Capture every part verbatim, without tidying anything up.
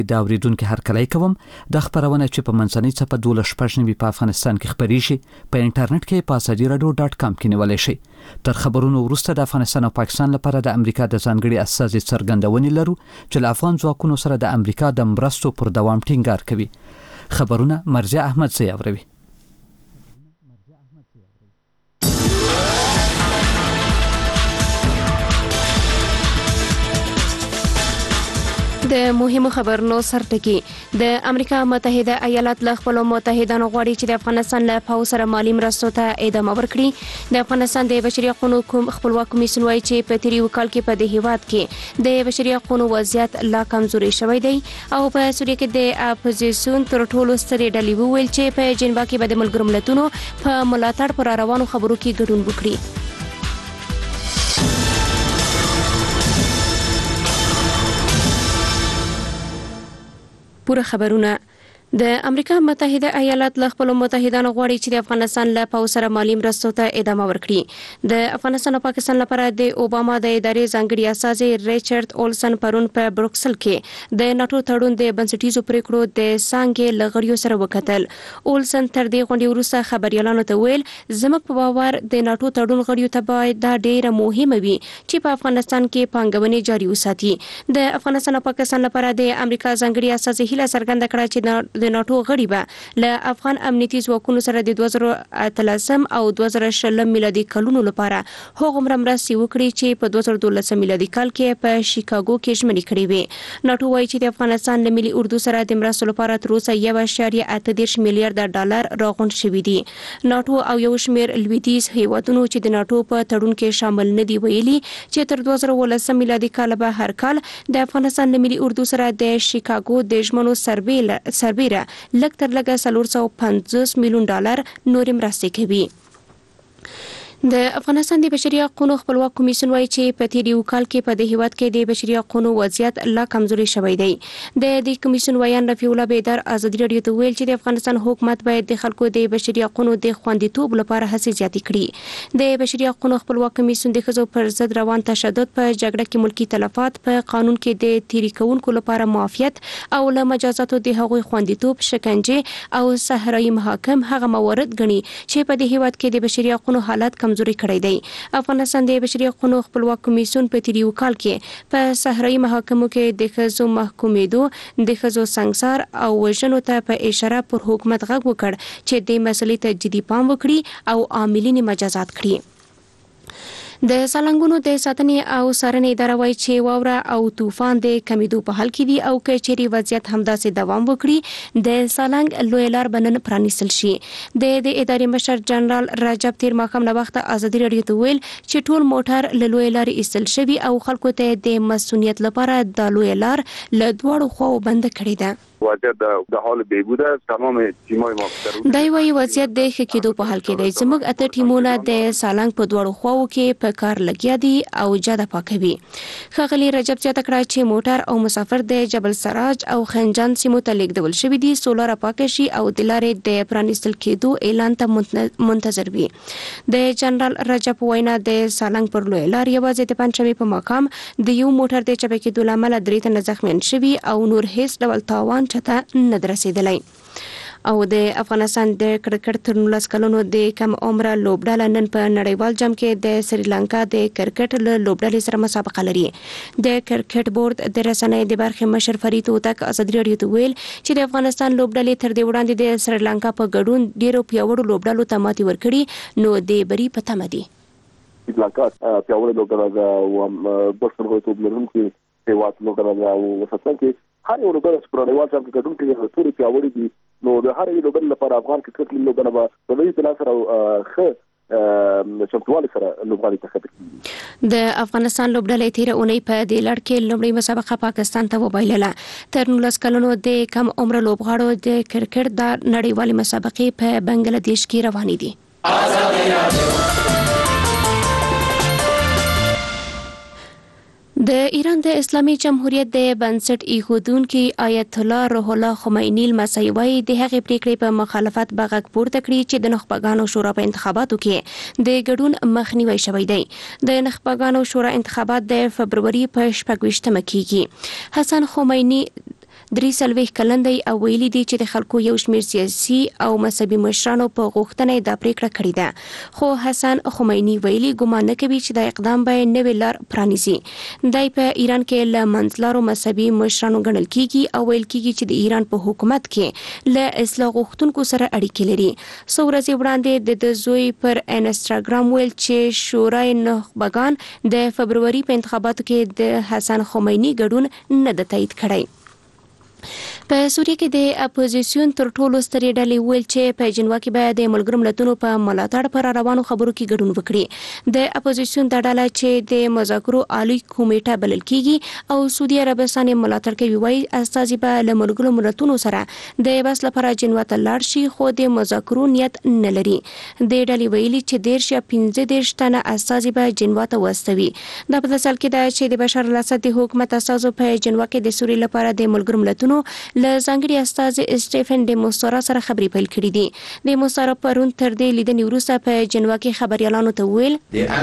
دا اوریدونکو هرکلی کوم د خبرونه چې په منځنۍ څپه دوله شپږ نیمې په افغانستان کې خبري شي په انټرنیټ کې په اسادي رادیو ډاټ کام کې نیولای شي. تر خبرونو وروسته د افغانستان او پاکستان لپاره د امریکا د ځانګړي استازي څرګندونې لرو چې له افغان ځواکونو سره د امریکا د مرستو پر دوام ټینګار کوي. خبرونه مرجع احمد زیاوروي. د مهمو خبرونو سرټکی. د امریکا متحده ایالات له خپل متحدانو غواړي چې د افغانستان له پاو سره مالی مرستو ته ادامه ورکړي. د افغانستان د بشري حقوقو خپلواک کمیسیون وايي چې په تیری وکال کې په دې هیواد کې د بشري حقوقو وضعیت لا کمزوري شوی دی او په سوریه کې د اپوزیسیون تر ټولو سترې ډلې وویل چې په جنیوا کې به د ملګرو ملتونو په ملاتړ پر روانو خبرو کې ګډون وکړي. پوره خبرونه. د امریکا متحده ایالات له خپل متحدانو غواړي چې د افغانستان له پاو سره مالی مرستو ته ادامه ورکړي. د افغانستان او پاکستان لپاره د اوباما د ادارې ځانګړي استازي ریچارډ اولسن پرون په بروکسل کې د ناتو تړون د بنسټیزو پریکړو د څنګه لغړیو سره وکتل. اولسن تر دې غونډې وروسته خبريالانو ته ویل زموږ په باور د ناتو تړون غړیو ته باید دا ډیره مهمه وي چې په افغانستان کې پانګونې جاري وساتي. د افغانستان او پاکستان لپاره د امریکا ځانګړي استازي هیله څرګنده کړه چې د ناتو غړي به له افغان امنیتي ځواکونو سره د دوه زره اتلسم او دوه زره شلم میلادي کلونو لپاره هغومره مرستې وکړي چې په دوه زره دولسم میلادي کال کې په شیکاګو کې ژمنې کړې وې. ناتو وایي چې د افغانستان له ملي اردو سره د مرستو لپاره تر اوسه یو اعشاریه اته دېرش میلیارډ ډالر راغونډ شوي دي. ناتو او یو شمېر لویدیځ هیوادونو چې د ناتو په تړون کې شامل نه دي ویلي چې تر دوه زره اوولسم میلادي کال به هر کال د افغانستان له ملي اردو سره د شیکاګو د ژمنو سربیره لږ تر لږه څلور سوه پنځوس میلیون ډالر نورې مرستې کوي. د افغانستان د بشري حقوقو خپلواک کمیسیون وايي چې په تیری وکال کې په دې هیواد کې د بشري حقوقو وضعیت لا کمزوري شوی دی. د دې کمیسیون ویان رفیع الله بیدار ازادي رادیو ته ویل چې د افغانستان حکومت باید د خلکو د بشري حقوقو د خوندیتوب لپاره هڅې زیاتې کړي. د بشري حقوقو خپلواک کمیسیون د ښځو پر ضد روان تشدد په جګړه کې ملکی تلفات په قانون کې د تیری کوونکو لپاره معافیت او له مجازاتو د هغوی خوندیتوب شکنجه او صحرایي محاکم هغه موارد غني چې په دې هیواد کې د بشري حقوقو حالت کمزوري کړی دی. افغانستان د بشري حقوقو خپلواک کمیسیون په تیری وکال کې په صحرایي محاکمو کې د ښځو محکومېدو د ښځو سنګسار او وژنو ته په اشاره پر حکومت غږ وکړ چې د مسلې ته جدي پام وکړي او عاملین مجازات کړي. د سالنګونو د ساتنې او څارنې اداره وايي چې واوره او طوفان د کمیدو په حال کې دي او که چېرې وضعیت همداسې دوام وکړي د سالنګ لوی لار به نن پرانیستل شي. د دې ادارې مشر جنرال رجب تیر ماښام له وخته ازادي رادیو ته ویل چې ټول موټر له لوی لارې ایستل شوي او خلکو ته د مسؤلیت لپاره د لوی لار له دواړو خواو بنده کړې ده. وضعیت د حال بهبود است. تمام تیمای ما دای وایي وضعیت د ښه کېدو په حال کې دی. زموږ اته ټیمونه د سالنګ په دواړو خواو کې په کار لګیا دي او جاده پاکوي. ښاغلي رجب زیاته کړه چې موټر او مسافر د جبل سراج او خنجان سیمو ته لیږدول شوي دي څو لاره پاکه شي او د لارې د پرانیستل کېدو اعلان ته منتظر وي. د جنرال رجب وینا د سالنګ پر لوی لار یوازې د پنځمې په مقام د یو موټر د چپه کېدو له امله درې تنه زخمیان شوي او نور هیڅ ډول تاوان چاته نه رسیدلی. او د افغانستان د کرکټ تر نولس کلونو د کم عمره لوبډاله نن په نړیوال جام کې د سریلانکا د کرکټ له لوبډلې سره مسابقه لري. د کرکټ بورډ د رسنۍ د برخې مشر فرید هوتک ازادي رادیو ته ویل چې د افغانستان لوبډلې تر دې وړاندې د سریلانکا په ګډون ډیرو پیاوړو لوبډلو ته ماتې ورکړي نو د بری په تمه دي. سریلانکا پیاوړې لوبډله او بشپړ غوړتوب لرونکي هیواد لوبډله او وساتل کې هر یو لوبډله په نړیوال جام کې ګډون کوي ټول پیاوړي دي. نو د هر یو لوبډله لپاره افغان کرکټ لوبډله به په لوی تلاش سره ښه چمتووالی سره لوبغاړي ته خبري. د افغانستان لوبډلې تیر اونۍ په دې لړ کې لومړی مسابقه پاکستان ته وبایلله. تر نولس کلونو د کم عمره لوبغاړو د کرکټ د نړیوالې مسابقې په بنگلاديش کې روانې دي. د ایران د اسلامي جمهوریت د بنسټ ایښودونکي آیت الله روح الله خمیني لمسی وایي د هغې پریکړې په مخالفت به غږ پورته کړي چې د نخبګانو شورا په انتخاباتو کې د ګډون مخنیوی شوی دی. د نخبګانو شورا انتخابات د فبروري په شپږ ویشتمه کېږي. حسن خمیني درې څلوېښت کلن دی او ویلي دی چې د خلکو یو شمېر سیاسي او مذهبي مشرانو په غوښتنه دا پریکړه کړې ده، خو حسن خمیني ویلي ګمان نه کوي چې دا اقدام به نوې لار پرانیزي. دی په ایران کې له منځلارو مذهبي مشرانو ګڼل کیږي او ویل کیږي چې د ایران په حکومت کې له اصلاح غوښتونکو سره اړیکې لري. څو ورځې وړاندې د زوی پر انسټاګرام ویل چې شورای نخبگان د فبروري په انتخاباتو کې د حسن خمیني ګډون نه د تایید کړی. په سوریه کې د اپوزیسیون تر ټولو سترې ډلې ویل چې په جنوا کې باید د ملګرو ملتونو په ملاتړ پر روانو خبرو کې ګډون وکړي. د اپوزیسیون د ډله چې د مذاکرو عالی کمیټه بلل کیږي او سعودي عربستان ملاتړ کوي، وایي استازي به له ملګرو ملتونو سره د بس لپاره جنوا ته لاړ شي، خو د مذاکرو نیت نه لري. د ډلې ویلي چې دیرش یا پنځه دیرش تنه استازي به جنوا ته واستوي. دا په داسې حال کې ده چې د بشار الاسد د حکومت استازو په جنوا کې د سوریې لپاره د ملګرو ملتونو له ځانګړي استازي سټيفن ډي موستارا سره خبرې پیل کړې دي. د موستارا پرون تر دې لیدنې وروسته په جنوا کې خبريالانو ته ویل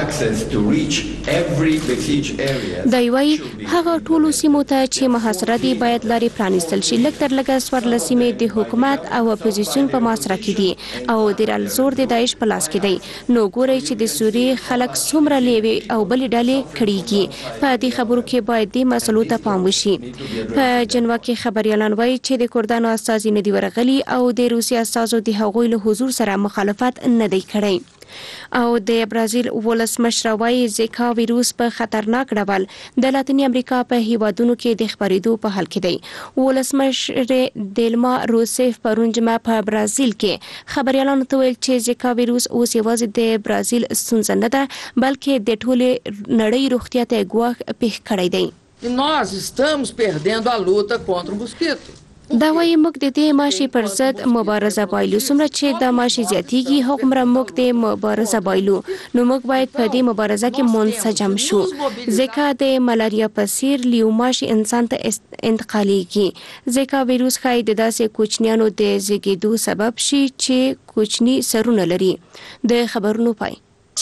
دا وایي هغه ټولو سیمو ته چې محاصره دي باید لارې پرانیستل شي. لږ تر لږه څوارلس سیمې د حکومت او اپوزیسیون په محاصره کې دي او د الزور د داعش په لاس کې دی. نو ګورئ چې د سوریې خلک څومره لیوي او بلې ډلې کړيږي. په دې خبرو کې باید د مسلو ته پام وشي. په جنوا کې خبريالان وایي چې د کردانو استازي نه دی ورغلي او د روسي استازو د هغوی له حضور سره مخالفت نه دی کړی. او د برازیل ولسمشر وایي زیکا ویروس په خطرناک ډول د لاتینی امریکا په هیوادونو کې د خپرېدو په حال کې دی. ولسمشر دیلما روسیف پرون جمعه په برازیل کې خبريالانو ته ویل چې زیکا ویروس اوس یوازې د برازیل ستونزه نه ده بلکې د ټولې نړۍ روغتیا ته ګواښ پیښ کړی دی. Nós estamos perdendo a luta contra o mosquito. دا وایي موږ د دې ماشي پر ضد مبارزه بایلو. څومره چې دا ماشي زیاتیږي هغومره موږ د مبارزه بایلو. نو موږ باید په دې مبارزه کې منسجم شو. زیکا د ملاریا په څیر لیو ماشي انسان ته انتقالېږي. زیکا ویروس ښایي د داسې کوچنیانو د زیږېدو سبب شي چې کوچني سرونه لري. د خبرونو پای.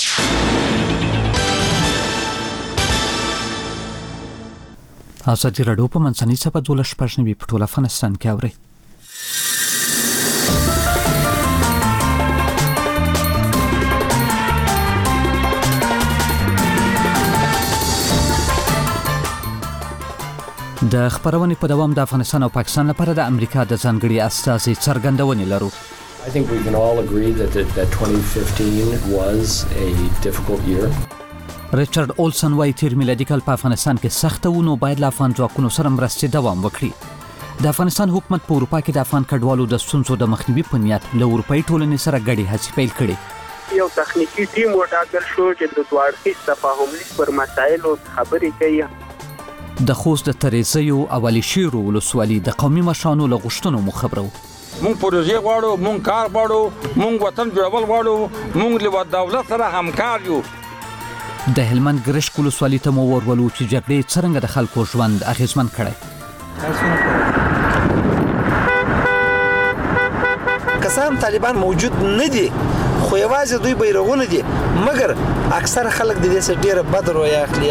ازادي راډیو په منځنۍ صفحه دولس شپږ نوي په ټول افغانستان کې اوري. د خبرونې په دوام د افغانستان او پاکستان لپاره د امریکا د ځانګړي استازي څرګندونې لرو. I think we can all agree that that twenty fifteen was a difficult year. ریچارډ اولسن وايي تیر میلادي کال په افغانستان کې سخت و، نو باید له افغان ځواکونو سره مرستې دوام وکړي. د افغانستان حکومت په اروپا کې د افغان کډوالو د ستونزو د مخنیوي په نیت له اروپایي ټولنې سره ګډې هڅې پیل کړې. یو تخنیکی ټیم وټاکل شو چې د دوه اړخیز تفاهم لیک پر مسایلو خبرې کوي. د خوست د تریزیو او علي شیر ولسوالي د قومي مشرانو له غوښتنو مخبرو. مونږ پروژې غواړو، مونږ کار غواړو، مونږ وطن جوړول غواړو، مونږ له دولت سره همکار یو. د هلمند ګرشک ولسوالي ته مو ورولو چې جګړې څرنګه د خلکو ژوند اغیزمن کړی. کسان طالبان موجود نه دي خو یوازې دوی بیرغونه دي، مګر اکثر خلک د دې څخه ډیره بد رویه اخلي.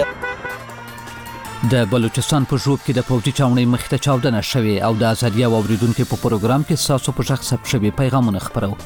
د بلوچستان په ژوب کې د پوځي چاونۍ مخې ته چاودنه شوې او د ازادي او اوریدونکو په پروګرام کې ستاسو په غږ ثبت شوي پیغامونه خپرو.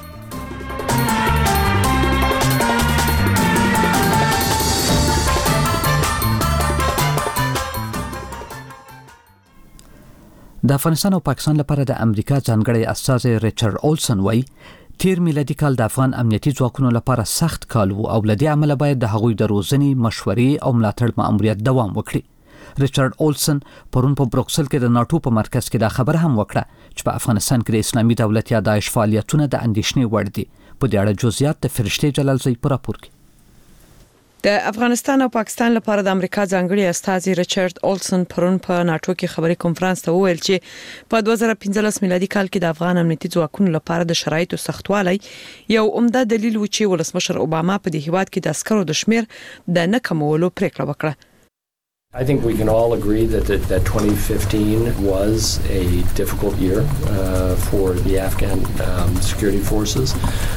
د افغانستان او پاکستان لپاره د امریکا ځانګړي استازي ریچارډ اولسن وايي تیر میلادي کال د افغان امنیتي ځواکونو لپاره سخت کال وو او لدې عمله باید د هغوی د روزنې، مشورې او ملاتړ مأموریت دوام وکړي. ریچارډ اولسن پرون په بروکسل کې د ناتو په مرکز کې دا خبر هم وکړه چې په افغانستان کې د اسلامي دولت یا داعش فعالیتونه د اندېښنې وړ دي. په دې اړه جزئیات د فرشته جلالزی په راپور کې. د افغانستان او پاکستان لپاره د امریکا ځانګړي استازي ریچارډ اولسن پرون په ناتو کې خبري کانفرنس ته وویل چې په دوه زره پنځلس میلادي کال کې د افغان امنیتي ځواکونو لپاره د شرایطو سختوالی یو عمده دلیل و چې ولسمشر اوباما په دې هیواد کې د عسکرو د شمیر د نه کمولو پریکړه وکړه. I think we can all agree that that, that twenty fifteen was a difficult year uh, for the Afghan um, security forces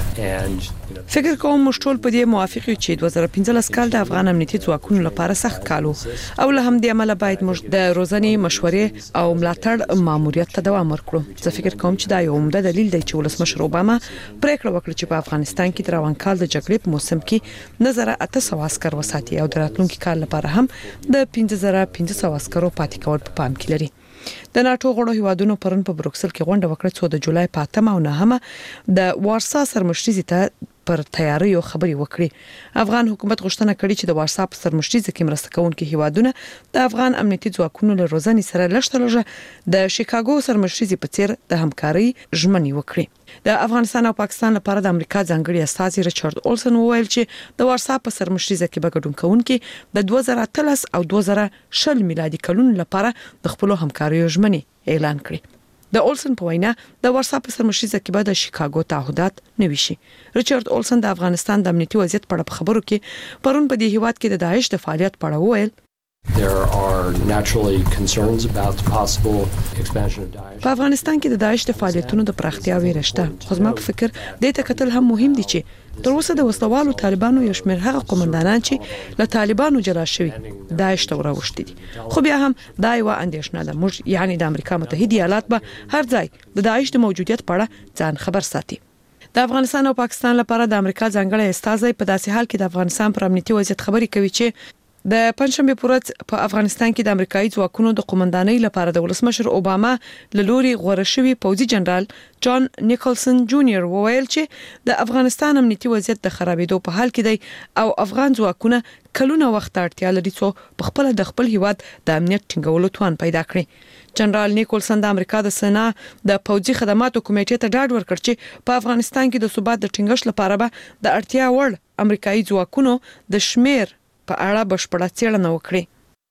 and you know, فکر کوم موږ ټول په دې موافق یو چې دوه زره پنځلس کال د افغان امنیتي ځواکونو لپاره سخت کال و او له همدې امله باید موږ د روزنې مشورې او ملاتړ ماموریت ته دوام ورکړو. زه فکر کوم چې دا یو عمده دلیل دی چې ولسمشر اوباما پریکړه وکړه چې په افغانستان کې د روان کال د جګړې په موسم کې نظر اته سوه عسكر وساتي او د راتلونکي کال لپاره هم د پنځه زره پنځه سوه عسكرو پاتې کول په پام کې لري. د ناتو غړو هیوادونو پرون په بروکسل کې غونډه وکړه چې د جولای په اتمه او نهمه د وارسا سرمشري ته پر تیاریو خبري وکړي. افغان حکومت غوښتنه کړې چې د وارسا په سرمشري کې مرسته کوونکي هیوادونه د افغان امنیتي ځواکونو له روزنې سره لږ لږه د شیکاګو سرمشري په څیر د همکاري ژمنې وکړي. د افغانستان او پاکستان لپاره د امریکا ځانګړي استازي ریچارډ اولسن وویل چې د وارسا په سرمشري کې به ګډون کوونکي د دوه زره اتلس او دوه زره شل میلادي کلونو لپاره د خپل همکاري ژمنې اعلان کړي. د اولسن په وینا د وارسا په سرمشري کې به د شیکاګو تعهدات نوي شي. ریچارډ اولسن د افغانستان د امنیتي وضعیت په اړه خبرو کې پرون په دې هیواد کې د داعش د فعالیت په اړه وویل There are naturally concerns about the possible expansion of Daesh. په افغانستان کې د داعش د فعالیتونو د پراختیا ویره شته. خو زما په فکر دې ته کتل هم مهم دي چې تر اوسه د وسلوالو طالبانو یو شمېر هغه قومندانان چې له طالبانو جلا شوي داعش ته راوښتي دي. خو بیا هم دا یو اندېښنه ده. موږ یعنی د امریکا متحده ایالات به هر ځای د داعش د موجودیت په اړه ځان خبر ساتي. د افغانستان او پاکستان لپاره د امریکا ځانګړی استازی په داسې حال کې د افغانستان پر امنیتي وضعیت خبري کوي چې د پنځشنبه په ورځ په افغانستان کې د امریکایي ځواکونو د قومندانۍ لپاره د ولسمشر اوباما له لوري غوړه شوی پوځي جنرال جان نیکلسن جونیور وویل چې د افغانستان امنیتي وضعیت د خرابېدو په حال کې دی او افغان ځواکونه کلونه وخت اړتیا لري چې په خپل د خپل هیواد د امنیت ټینګولو توان پیدا کړي. جنرال نیکلسن د امریکا د سنا د پوځي خدماتو کمیټې ته ډاډ ورکړ چې په افغانستان کې د ثبات د ټینګښت لپاره به د اړتیا وړ امریکایي ځواکونو د شمیر په اړه بشپړه څېړنه وکړي.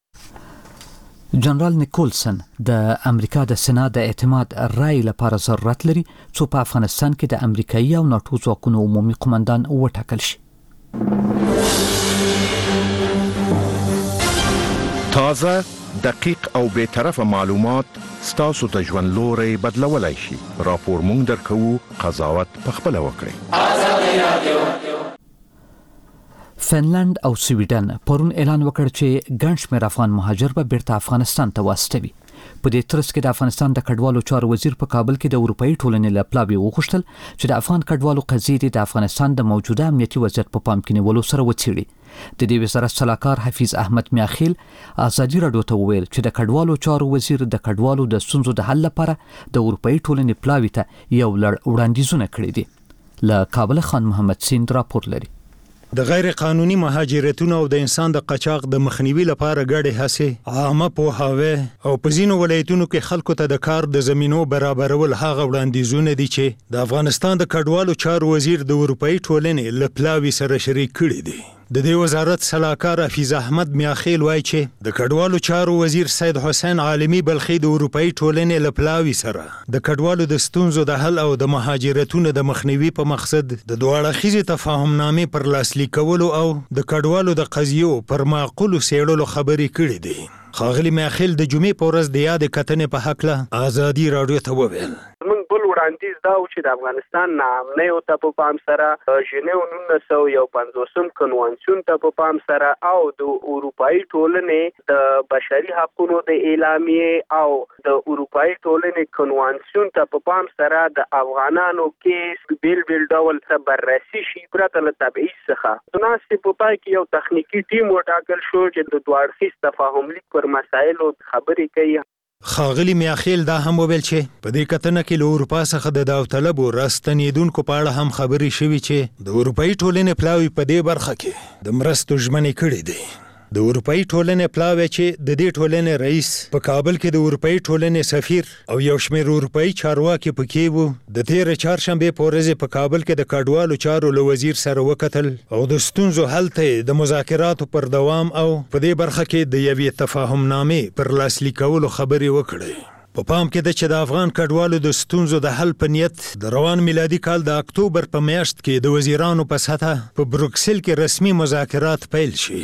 جنرال نیکولسن د امریکا د سنا د اعتماد رای لپاره ضرورت لري چې په افغانستان کې د امریکایي او ناتو ځواکونو عمومي قومندان وټاکل شي. تازه، دقیق او بے طرفه معلومات ستاسو ته ژوند لوري بدلولای شي. راپور مونږ درکوو، قضاوت پخپله وکړئ. آزادي رادیو. فنلند او سویډن پرون اعلان وکړ چې ګڼ شمېر افغان مهاجر به بیرته افغانستان ته واستوي. په دې ترڅ کې د افغانستان د کډوالو چارو وزیر په کابل کې د اروپאי ټولنې له پلاوي وغوښتل چې د افغان کډوالو قضیې د افغانستان د موجوده امنیتي وضعیت په پام کې نیولو سره وڅېړي. د دې وزارت سلاکار حفیظ احمد میاخیل ازادي راډیو ته وویل چې د کډوالو چارو وزیر د کډوالو د ستونزو د حل لپاره د اروپאי ټولنې پلاوي ته یو لړ وړاندیزونه کړي دي. له کابل خان محمد سیند راپور لري. د غیر قانوني مهاجرتونو او د انسان د قاچاق د مخنیوي لپاره ګډې هڅې عامه پوهاوی او په ځینو ولایتونو کې خلکو ته د کار د زمینو برابرول هغه وړاندیزونه دي چې د افغانستان د کډوالو چارو وزیر د اروپאי ټولنې له پلاوي سره شریک کړي دي. د دې وزارت سلاکار حفیظ احمد میاخیل وایي چې د کډوالو چارو وزیر سید حسین عالمی بلخی د اروپאי ټولنې له پلاوي سره د کډوالو د ستونزو د حل او د مهاجرتونو د مخنیوي په مقصد د دوه اړخیزې تفاهمنامې پر لاسلیک کولو او د کډوالو د قضیو پر معقولو څېړلو خبرې کړې دي. ښاغلي میاخیل د جمعې په ورځ د یادې کتنې په هکله ازادي راډیو ته وویل موږ بل وړاندیز دا و چې د افغانستان ناامنیو ته په پام سره ژنیو نولس سوه یو پنځوسم کنوانسیون ته په پام سره او د اروپאי ټولنې د بشري حقوقو د اعلامیې او د اروپאי ټولنې کنوانسیون ته په پام سره د افغانانو کې بیل بیل ډول بررسي شي پرته له تبعیض څخه. تناسب په پای کې یو تخنیکی ټیم وټاکل شو چې د دوه اړخیز تفاهم لیک پر مسایلو خبرې کوي. ښاغلي میاخیل دا هم وویل چې په دې کتنه کې له اروپا څخه د داوطلبو راستنېدونکو په اړه هم خبرې شوي چې د اروپאי ټولنې پلاوي په دې برخه کې د مرستو ژمنې کړې دي. د اروپאי ټولنې پلاوی چې د دې ټولنې رئیس په کابل کې د اروپאי ټولنې سفیر او یو شمېر اروپאי چارواکي پکې وو د تېرې چهارشنبې په ورځ په کابل کې د کډوالو چارو له وزیر سره وکتل او د ستونزو حل ته د مذاکراتو پر دوام او په دې برخه کې د یوې تفاهمنامې پر لاسلیک کولو خبرې وکړې. په پام کې ده چې د افغان کډوالو د ستونزو د حل په نیت د روان میلادي کال د اکتوبر په میاشت کې د وزیرانو په سطحه په بروکسل کې رسمي مذاکرات پیل شي.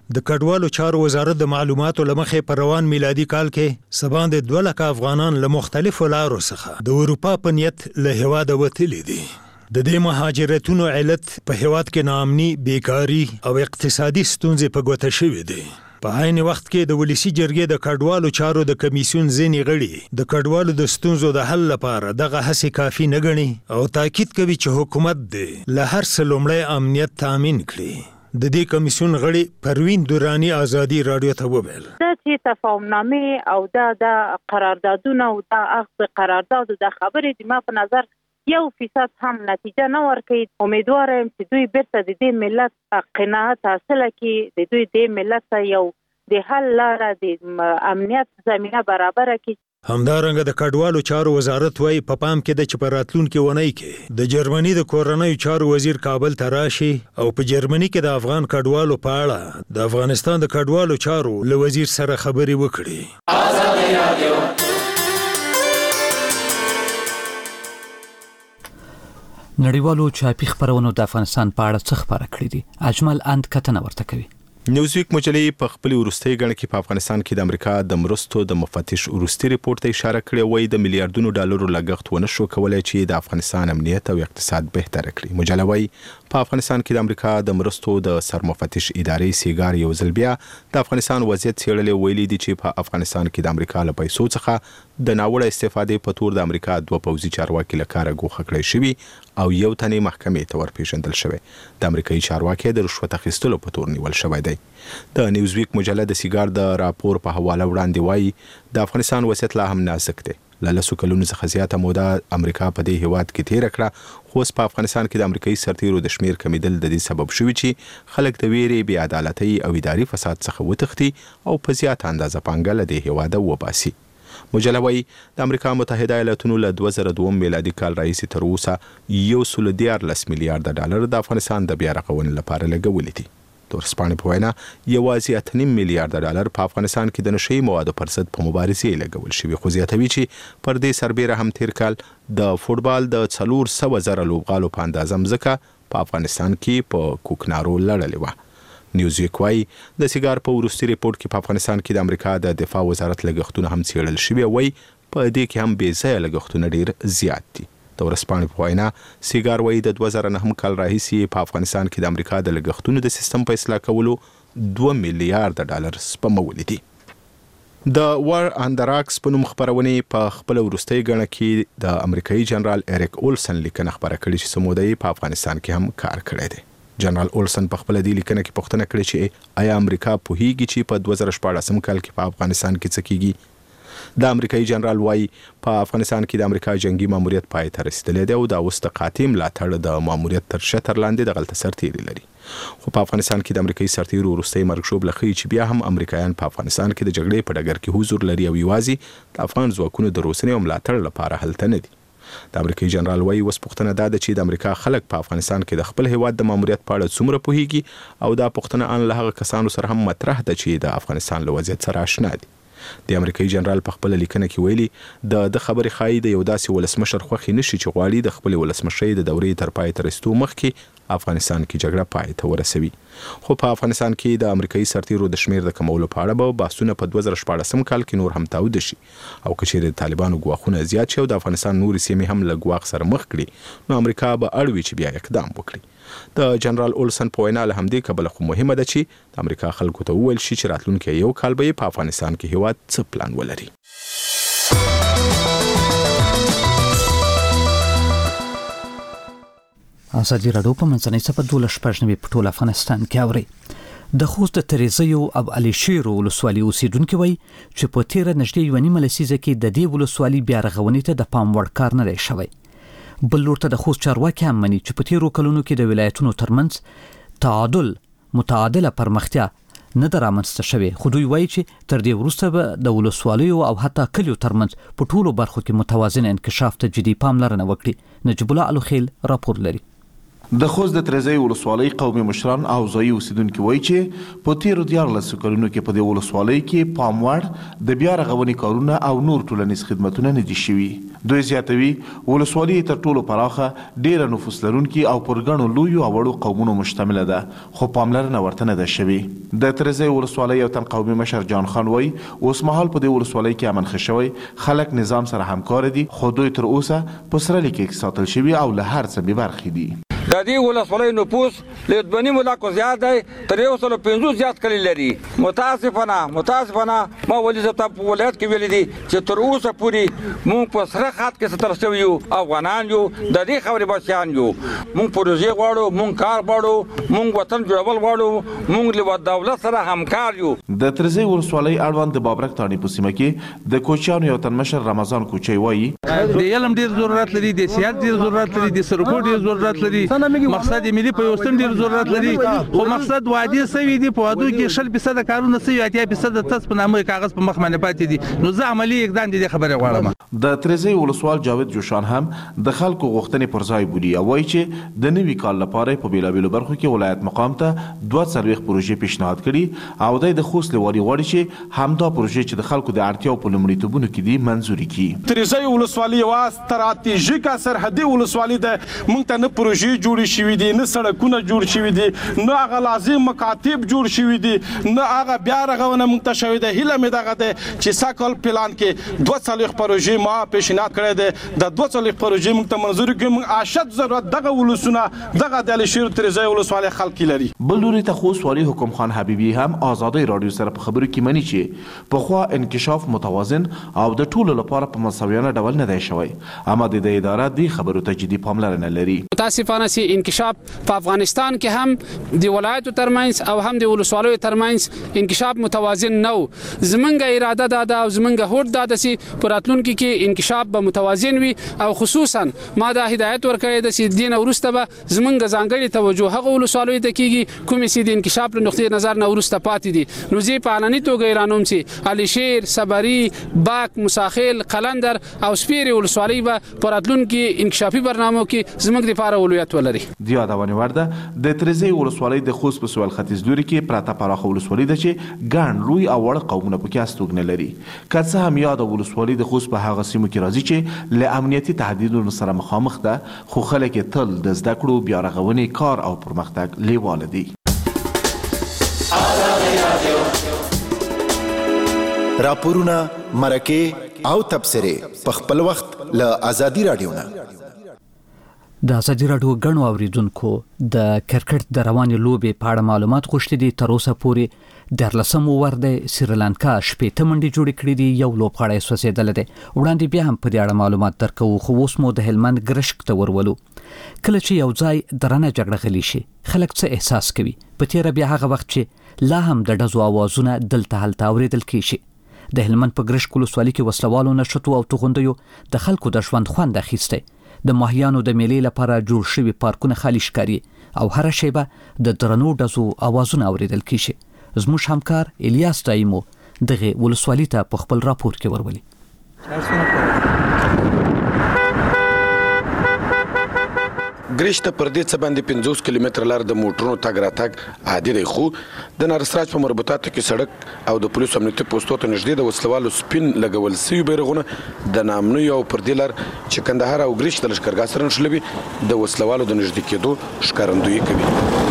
د کډوالو چارو وزارت د معلوماتو لمخې په روان میلادي کال کې سباند دوه لکه افغانان له مختلفو لارو څخه د اروپا په نیت له هیواده وتلي دي. د دې مهاجرتونو علت په هیواد کې ناامني، بیکاري او اقتصادي ستونزې په ګوته شوې دي. په عین وخت کې د ولسی جرګې د کډوالو چارو د کمیسیون ځینې غړي د کډوالو د ستونزو د حل لپاره دغه هڅې کافي نه ګڼي او تاکید کوي چې حکومت دې له هر څه لومړی امنیت تامین کړي. د دې کمیسیون غړي پروین دورانی آزادي رادیو ته وویل دا چې تفاهمنامه او دا د قراردادونه او د اخذ قرارداد د خبرې د ما په نظر یو فیصد هم نتیجه نه ورکوي. امیدوار یم چې دوی بیرته د دې ملت قناعت حاصل کړي، د دوی د ملت یو د حل لاره د امنیت زمینه برابر کړي. همدارنګه د کډوالو چارو وزارت وايي په پام کې د چپراتلونکو ونی کې د جرمني د کورنیو چارو وزیر کابل ته راشي او په جرمني کې د افغان کډوالو په اړه د افغانستان د کډوالو چارو له وزیر سره خبرې وکړي. آزادي رادیو نړیوالو چاپی خبرونو د افغانستان په اړه څه خبره کړې دي؟ اجمل اند کتنه ورته کوي. نیوزویک مجلې په خپل وروستي غړ کې په افغانستان کې د امریکا د مرستو د مفتش وروستي ریپورت ته اشاره کړې وای د میلیارډونو ډالرو لګښت ونه شو کولای چې د افغانستان امنیت او اقتصاد بهتر کړي. مجلې وای په افغانستان کې د امریکا د مرستو د سرمفتش ادارې سیګار یو ځل بیا د افغانستان وضعیت څېړلې ویلي دي چې په افغانستان کې د امریکا له پیسو څخه د ناوړه استفادې په تور د امریکا دوه پوځي چارواکي له کاره ګوښه کړی شوي او یو تنې محکمې ته ورپېژندل شوی. د امریکایي چارواکي د رشوت اخیستلو په تور نیول شوی دی. د نیوزویک مجله د سیګار د راپور په حواله وړاندې وایي د افغانستان وضعیت لا هم نازک دی. له لسو کلونو څخه زیاته موده امریکا په دې هیواد کې تیر کړه، خو په افغانستان کې د امریکایي سرتیرو د شمیر کمیدل د دې سبب شوی چې خلک د ویرې، بې عدالتۍ او اداري فساد څخه وتښتي او په زیاته اندازه پانګه له دې هیواده وباسي. مجله وايي د امریکا متحده ایالاتونو له دوه زره دوه میلادي کال راهیسې تر اوسه یو سل دیارلس میلیارډ ډالر د افغانستان د بیا رغونې لپاره لګولي دي. د ورسپانې په وینا یوازې اته نیم میلیارډ ډالر په افغانستان کې د نشئی موادو پر ضد په مبارزې لګول شوي، خو زیاتوي چې پر دې سربیره هم تیر کال د فوټبال د څلور سوه زره لوبغالو په اندازه مځکه په افغانستان کې په کوکنارو لړلې وه. نیوزویک وايي د سیګار په وروستي ریپورت کې په افغانستان کې د امریکا د دفاع وزارت لګښتونه هم څېړل شوي وای په دې کې هم بې ځایه لګښتونه ډیر زیات دي. د ورسپانې په وینا سیګار وايي د دوه زره نهم کال راهیسې په افغانستان کې د امریکا د لګښتونو د سیستم په اصلاح کولو دوه میلیارډ ډالر سپمولي دي. د وار اندراکس په نوم خبرونه په خپل وروستي غړ کې د امریکایي جنرال اریک اولسن لیکنه خبره کړې چې سمودای په افغانستان کې هم کار کړی دی. جنرال اولسن په خپل دی لیکنه کې پوښتنه کړې چې آیا امریکا پوهیږي چې په دوه زره شپاړسم کال کې په افغانستان کې څه کیږي؟ د امریکایي جنرال وايي په افغانستان کې د امریکا جنگي ماموریت پای ته رسیدلی دی او د اوس د قاطع ملاتړ د ماموریت تر شتر لاندې د غلطه سرتیري لري. خو په افغانستان کې د امریکایي سرتیرو وروستي مرګ لخی چې بیا هم امریکایان په افغانستان کې د جګړې په ډګر کې حضور لري او یوازې د افغان ځواکونو د روسنې او ملاتړ لپاره هلته نه دي. د امریکایي جنرال وايي اوس پوښتنه دا ده چې د امریکا خلک په افغانستان کې د خپل هیواد د ماموریت په اړه څومره پوهیږي او دا پوښتنه ان له هغه کسانو سره هم مطرح ده چې د افغانستان له وضعیت سره آشنا دي. د امریکایي جنرال په خپل لیکنه کې ویلي د د خبرې خای د یو داسې ولسمشر خوخي نشي چې غواړي د خپل ولسمشي د دورې تر پای تر رسیدو مخکې افغانستان کې جګړه پای ته ورسوي. خو په افغانستان کې د امریکایي سرتیرو د شمیر د کمولو په اړه به بحثونه په دوه زره شپاړسم کال کې نور هم تاوده شي او کچېر د طالبانو ګواښونه زیات شي او د افغانستان نور سیمې هم له ګواښ سره مخ کړي نو امریکا به اړوي چې بیا اقدام وکړي. د جنرال اولسن په وینا له همدې کبله خو مهمه ده چې د امریکا خلکو ته وویل شي چې راتلونکي یو کال به په افغانستان کې هیواد څه پلان ولري. آزادي راډیو په منځنۍ صفحه دوه شپږ نوي په ټول افغانستان کې اوري. د خوست د تریزیو او علي شیر ولسوالۍ اوسیدونکو وایي چې په تیر نږدې یو نیمه لسیزه کې د دې ولسوالۍ بیا رغونې ته د پام وړ کار نه دی شوی. بل لور ته د خوست چارواکي هم مني چې په تیرو کلونو کې د ولایتونو ترمنځ تعادل متعادله پرمختیا نه ده رامنځته شوې، خو دوی وایي چې تر دې وروسته به د ولسوالیو او حتی کلیو ترمنځ په ټولو برخو کې متوازن انکشاف ته جدي پاملرنه وکړي. نجیب الله الوخیل راپور لري. د خوست د ترزی ولسوالۍ قومي مشران او ځایي اوسیدونکي وایي چې په تیرو دیارلسو کلونو کې په دې ولسوالۍ کې پام وړ د بیا رغونې کارونه او نور ټولنیز خدمتونه نه دي شوي. دوی زیاتوي ولسوالۍ تر ټولو پراخه ډیره نفوس لرونکي او پر ګڼو لویو او وړو قومونو مشتمله ده، خو پاملرنه ورته نه ده شوې. د ترزی ولسوالۍ یو تن قومي مشر جان خان وایي اوس مهال په دې ولسوالۍ کې امن ښه شوی، خلک نظام سره همکار دي، خو دوی تر اوسه په سره لیکې ساتل شوي او له هر څه بې برخې دي. د دې ولسوالۍ نفوس له دوه نیم لکو زیات دی، تر یو سلو پنځوس زیات کلي لري. متاسفانه متاسفانه ما ولي زه ته په ولایت کې ویلي دي چې تر اوسه پورې موږ په سره خط کې ستر شوي یو، افغانان یو، د دې خبرې بچیان یو. موږ پروژې غواړو، موږ کار غواړو، موږ وطن جوړول غواړو، موږ له دولت سره همکار یو. د ترزی ولسوالۍ اړوند د بابرک تاڼي په سیمه کې د کوچیانو یو تن مشر رمضان کوچی وایي د علم ډیر ضرورت لري، د سیاست ډیر ضرورت لري، د سرکو ډیر ضرورت لري، مقصد ملي پیوستون ډیر ضرورت لري، خو مقصد وادي سوي دي. په وادو کې شل فیصد کارونه سوي، اتیا فیصد تاسو په نامه کاغذ په مخ باندې پاتې دي. نو زه عملی اقدام دي خبره غواړم. د ترزی ولسوال جاوید جوشان هم د خلکو غوښتنې پر ځای بولي او وایي چې د نوي کال لپاره په بیلابیلو برخو کې ولایت مقام ته دوه څلوېښت پروژې پیشنهاد کړي او دی د خوست له والي غواړي چې همدا پروژې چې د خلکو د اړتیاو په لومړیتوبونو کې دي منظوري کړي. ترزی ولسوالۍ یوه ستراتیژیکه سرحدي ولسوالۍ ده. موږ ته نه پروژې جوړې شوي دي، نه سړکونه جوړ شوي دي، نه هغه لازم مکاتب جوړ شوي دي، نه هغه بیا رغونه موږ ته شوې ده. هیله مې دغه ده چې سږ کال پلان کې دوه څلوېښت پروژې ما پیشنهاد کړی دی. د دوه څلوېښت پروژې موږ ته منظوري کړي. موږ اشد ضرورت دغه ولسونه دغه د علشیر ترزی ولسوالۍ خلک لري. بل لوري ته خوست والي حکم خان حبیبي هم آزادۍ راډیو سره په خبرو کې مني چې پخوا انکشاف متوازن او د ټولو لپاره په مساویانه ډول نه دی شوی، اما د دې اداره دې خبرو ته جدي پاملرنه لري. متاسفانه سي انکشاف په افغانستان کې هم د ولایتو ترمنځ او هم د ولسوالیو ترمنځ انکشاف متوازن نه و. زمونږ اراده دا ده او زمونږ هوډ دا ده چې په راتلونکي کې انکشاف به متوازن وي او خصوصا ما دا هدایت ورکړی ده چې دین وروسته به زمونږ ځانګړي توجه هغه ولسوالیو ته کیږي کومې چې د انکشاف له نقطې نظر نه وروسته پاتې دي. نو زه په علني توګه اعلانوم چې علشیر، صبري، باک، مساخیل، قلندر او سپیرې ولسوالۍ به په راتلونکي انکشافي برنامو کې زموږ دپاره اولویت ولري. د یادونې وړ ده د ترزی ولسوالۍ د خوست په سویل ختیځ لوري کې پراته پراخه ولسوالۍ ده چې ګڼ لوی او وړ قومونه پکې استوګنه لري. که څه هم یاده ولسوالۍ د خوست په هغه سیمو کې راځي چې له امنیتي تهدیدونو سره مخامخ ده، خو خلک یې تل د زده کړو، بیا رغونې، کار او پرمختګ لیواله دي. راپورونه، مرکې او تبصرې په خپل وخت له آزادي راډیو نه. د ازادي راډیو غنو اوریدونکو د کرکټ د روانې لوبې په اړه معلومات غوښتي دي. تر اوسه پورې د لسم اوور د سریلانکا شپږ منډي جوړ کړي دي، یو لوبغاړی سوځیدل دي. وړاندې بیا هم په دې اړه معلومات درکو، خو اوس مو د هلمند ګرشک ته ورولو. کله چې یو ځای درنه جګړه غلي شي خلک څه احساس کوي؟ په تیر بیا هغه وخت چې لا هم د ډزو اوازونه دلته هلته اوریدل کیږي. د هلمند په ګرشک ولسوالۍ کې وسلوالو نشټو او توغندیو د خلکو د ژوند خوند اخیسته. د ماهیانو د میلې لپاره جوړ شوي پارکونه خالی ښکاري او هر شیبه د درنو ډزو اوازونه اوریدل کیږي. زموږ همکار الیاس دایمو دغه ولسوالۍ ته په خپل راپور کې ورولي. ګرشته پر دې څه باندې پنځوس کیلومتر لار د موټرونو تګ راتګ عادي دی، خو د نارسراج په مربوطاتو کې سړک او د پولیسو امنیتي پوسټو ته نږدې د وسلوالو سپین لګول سوي بیرغونه د نامنویو او پر دې لار چې کندهار او ګرشت د لښکرګاه سره نښلوي د وسلوالو د نږدې کېدو ښکارندویي کوي.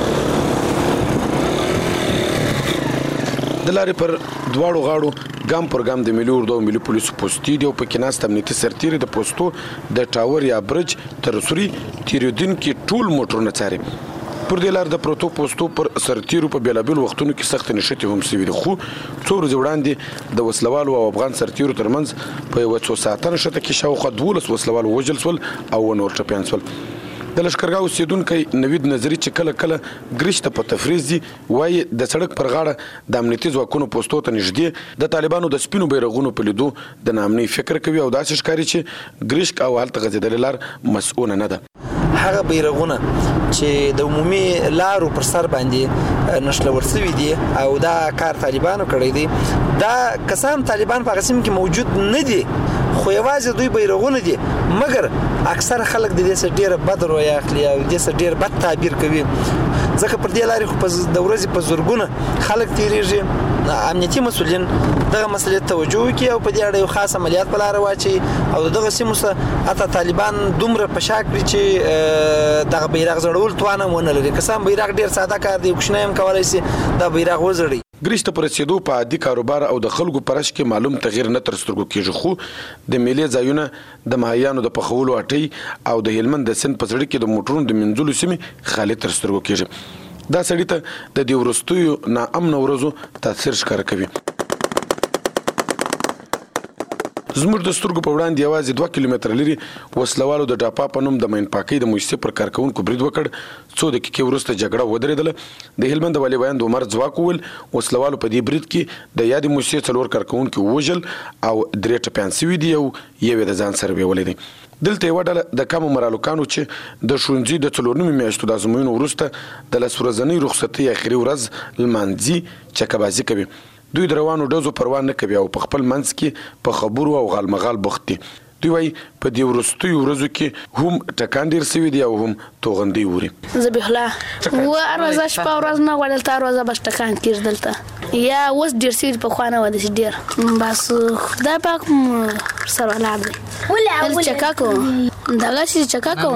د لارې پر دواړو غاړو ګام پر ګام د ملي اردو او ملي پولیسو پوستې دي او پکې ناست امنیتي سرتیري د پوسټو د ټاور یا برج تر سوري تیریدونکي ټول موټرونه څاري. پر دې لار د پروتو پوسټو پر سرتیرو په بیلابیلو وختونو کې سخت نښتې هم سوي دي، خو څو ورځې وړاندې د وسلوالو او افغان سرتیرو ترمنځ په یوه څو ساعته نښته کې شاوخوا دولس وسلوال ووژل سول او نور ټپیان سول. د لښکرګاه اوسېدونکی نوید نظري چې کله کله ګرشته په تفریح ځي وایي د سړک پر غاړه د امنیتي ځواکونو پوسټو ته نږدې د طالبانو د سپینو بیرغونو په لیدو د ناامنۍ فکر کوي او داسې ښکاري چې ګرشک او هلته غځېدلې لار مسؤونه نه ده. هغه بیرغونه چې د عمومي لارو پر سر باندې نشلور شوي دي او دا کار طالبانو کړی دی دا کسان طالبان په قسم کې موجود نه دي خو یوازې دوی بیرغونه دي مګر اکثر خلک د دې څخه ډیر بد روی اخلي او د دې څخه ډیر بد تعبیر کوي ځکه پر دې لارې خو په د ورځې په زورګونه خلک تیریږي امنیتي مسؤلین دغه مسلې توجه وکړي او په دې اړه یو خاص عملیات په لار واچي او دغه سیمو څخه حتی طالبان دومره په شا کړي چې دغه بیرغ زړول توانه ونه لري کسان بیرغ ډیر ساده کار دی کوښښ هم کولای شي دا بیرغ وزړي ګریشته پر رسیدو په عادي کاروبار او د خلکو پرش کې معلوم تغیر نه تر سترګو کېږي خو د میلې ځایونه د ماهیانو د پخولو اټۍ او د هلمند د سند په سړک کې د موټرونو د منځلو سیمې خالي تر سترګو کېږي دا سړی ته د دې ورستیو ناامن ورځو تاثیر ښکاره کوي زموږ د سترګو په وړاندې یوازې دوه کیلومتره لري وسلوالو د ډاپا په نوم د مین پاکۍ د مؤسسې پر کارکونکو برید وکړ څو دقیقې وروسته جګړه ودرېدله د هلمند والي بیان د عمر ځواک وویل وسلوالو په دې برید کې د یادې مؤسسې څلور کارکونکي ووژل او درې ټپیان سوي دي او یو یې د ځان سره بیولی دی دلته یوه ډله د کمو مرالوکانو چې د ښوونځي د څلور نیمې میاشتو د ازموینو وروسته د لس ورځنۍ رخصتۍ اخري ورځ لمانځي چکهبازي کوي دوی د روانو ډزو پروا نه کوي او په خپل منځ کې په خبرو او غالمغال بوخت دي دوی وايي په دې وروستیو ورځو کې هم ټکان ډېر سوي دي او هم توغندۍ ووري ذبیح الله و ارزه شپه ورځ نه غواړل تا ورځ بس ټکان کېږي دلته یا اوس ډېر سوي په خوانه و دي ډېر بس خدای پاک سره ولاړ دی ولې چکاکو دغه شي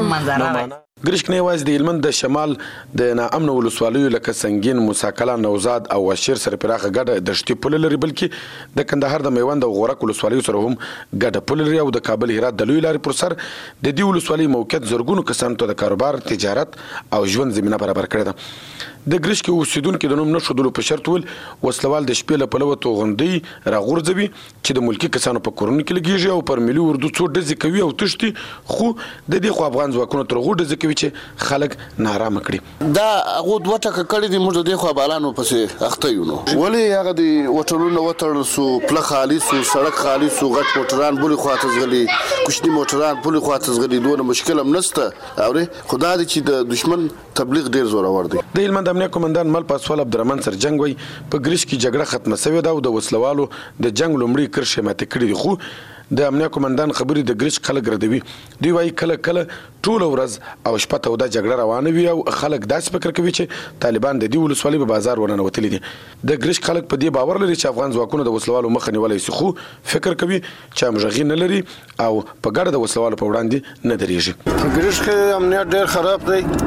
چکاکو ګریشک نه یوازې د هلمند د شمال د ناامنو ولسوالیو لکه سنګین موساکلا نوزاد او واشیر سره پراخه ګډه دشتي پوله لري بلکې د کندهار د میوند او غورک ولسوالیو سره هم ګډه پوله لري او د کابل هرات د لوی لارې پر سر د دې ولسوالۍ موقعیت زرګونو کسانو ته د کاروبار تجارت او ژوند زمینه برابر کړې ده د ګریشک اوسیدونکو د نوم نه ښودلو په شرط ول وسلوال د شپې له پلوه توغندۍ راغورځوي چې د ملکي کسانو په کورونو کې لګیږي او پر ملي اردو څو ډزې کوي او تښتي خو د دې خو افغان ځواکونو تر هغو ډزې کوي چې خلک نارامه کړي دا هغه دوه ټکه کړي دي موږ د دې خو بالانو پسې اخته یو نو ولې هغه د وټلونو وټل سو پله خالي سو سړک خالي سو غټ موټران بولي خواته زغلي کوچني موټران بولي خواته زغلي دوه مشکل هم نشته اوري خدا دې چې د دشمن تبلیغ ډیر زور اور دی د هلمند امنیه کمانډان مل پاسوال عبدالرحمن سرجنګ وای په ګریشک کې جګړه ختمه شوې ده او د وسلوالو د جنگ لومړی کرښه ماته کړې دي خو د امنیه کمانډان خبري د ګریشک خلک ردوي دوی وای کله کله ټول ورځ او شپه ته د جګړه روانه وي او خلک داسې فکر کوي چې طالبان د دې ولسوالۍ په بازار ورننوتلي دي د ګریشک خلک په دې باور لري چې افغان ځواکونو د وسلوالو مخه نیولای شي خو فکر کوي چې همغږي نه لري او په ګډه د وسلوالو په وړاندې نه درېږي ګریشک امنیت ډیر خراب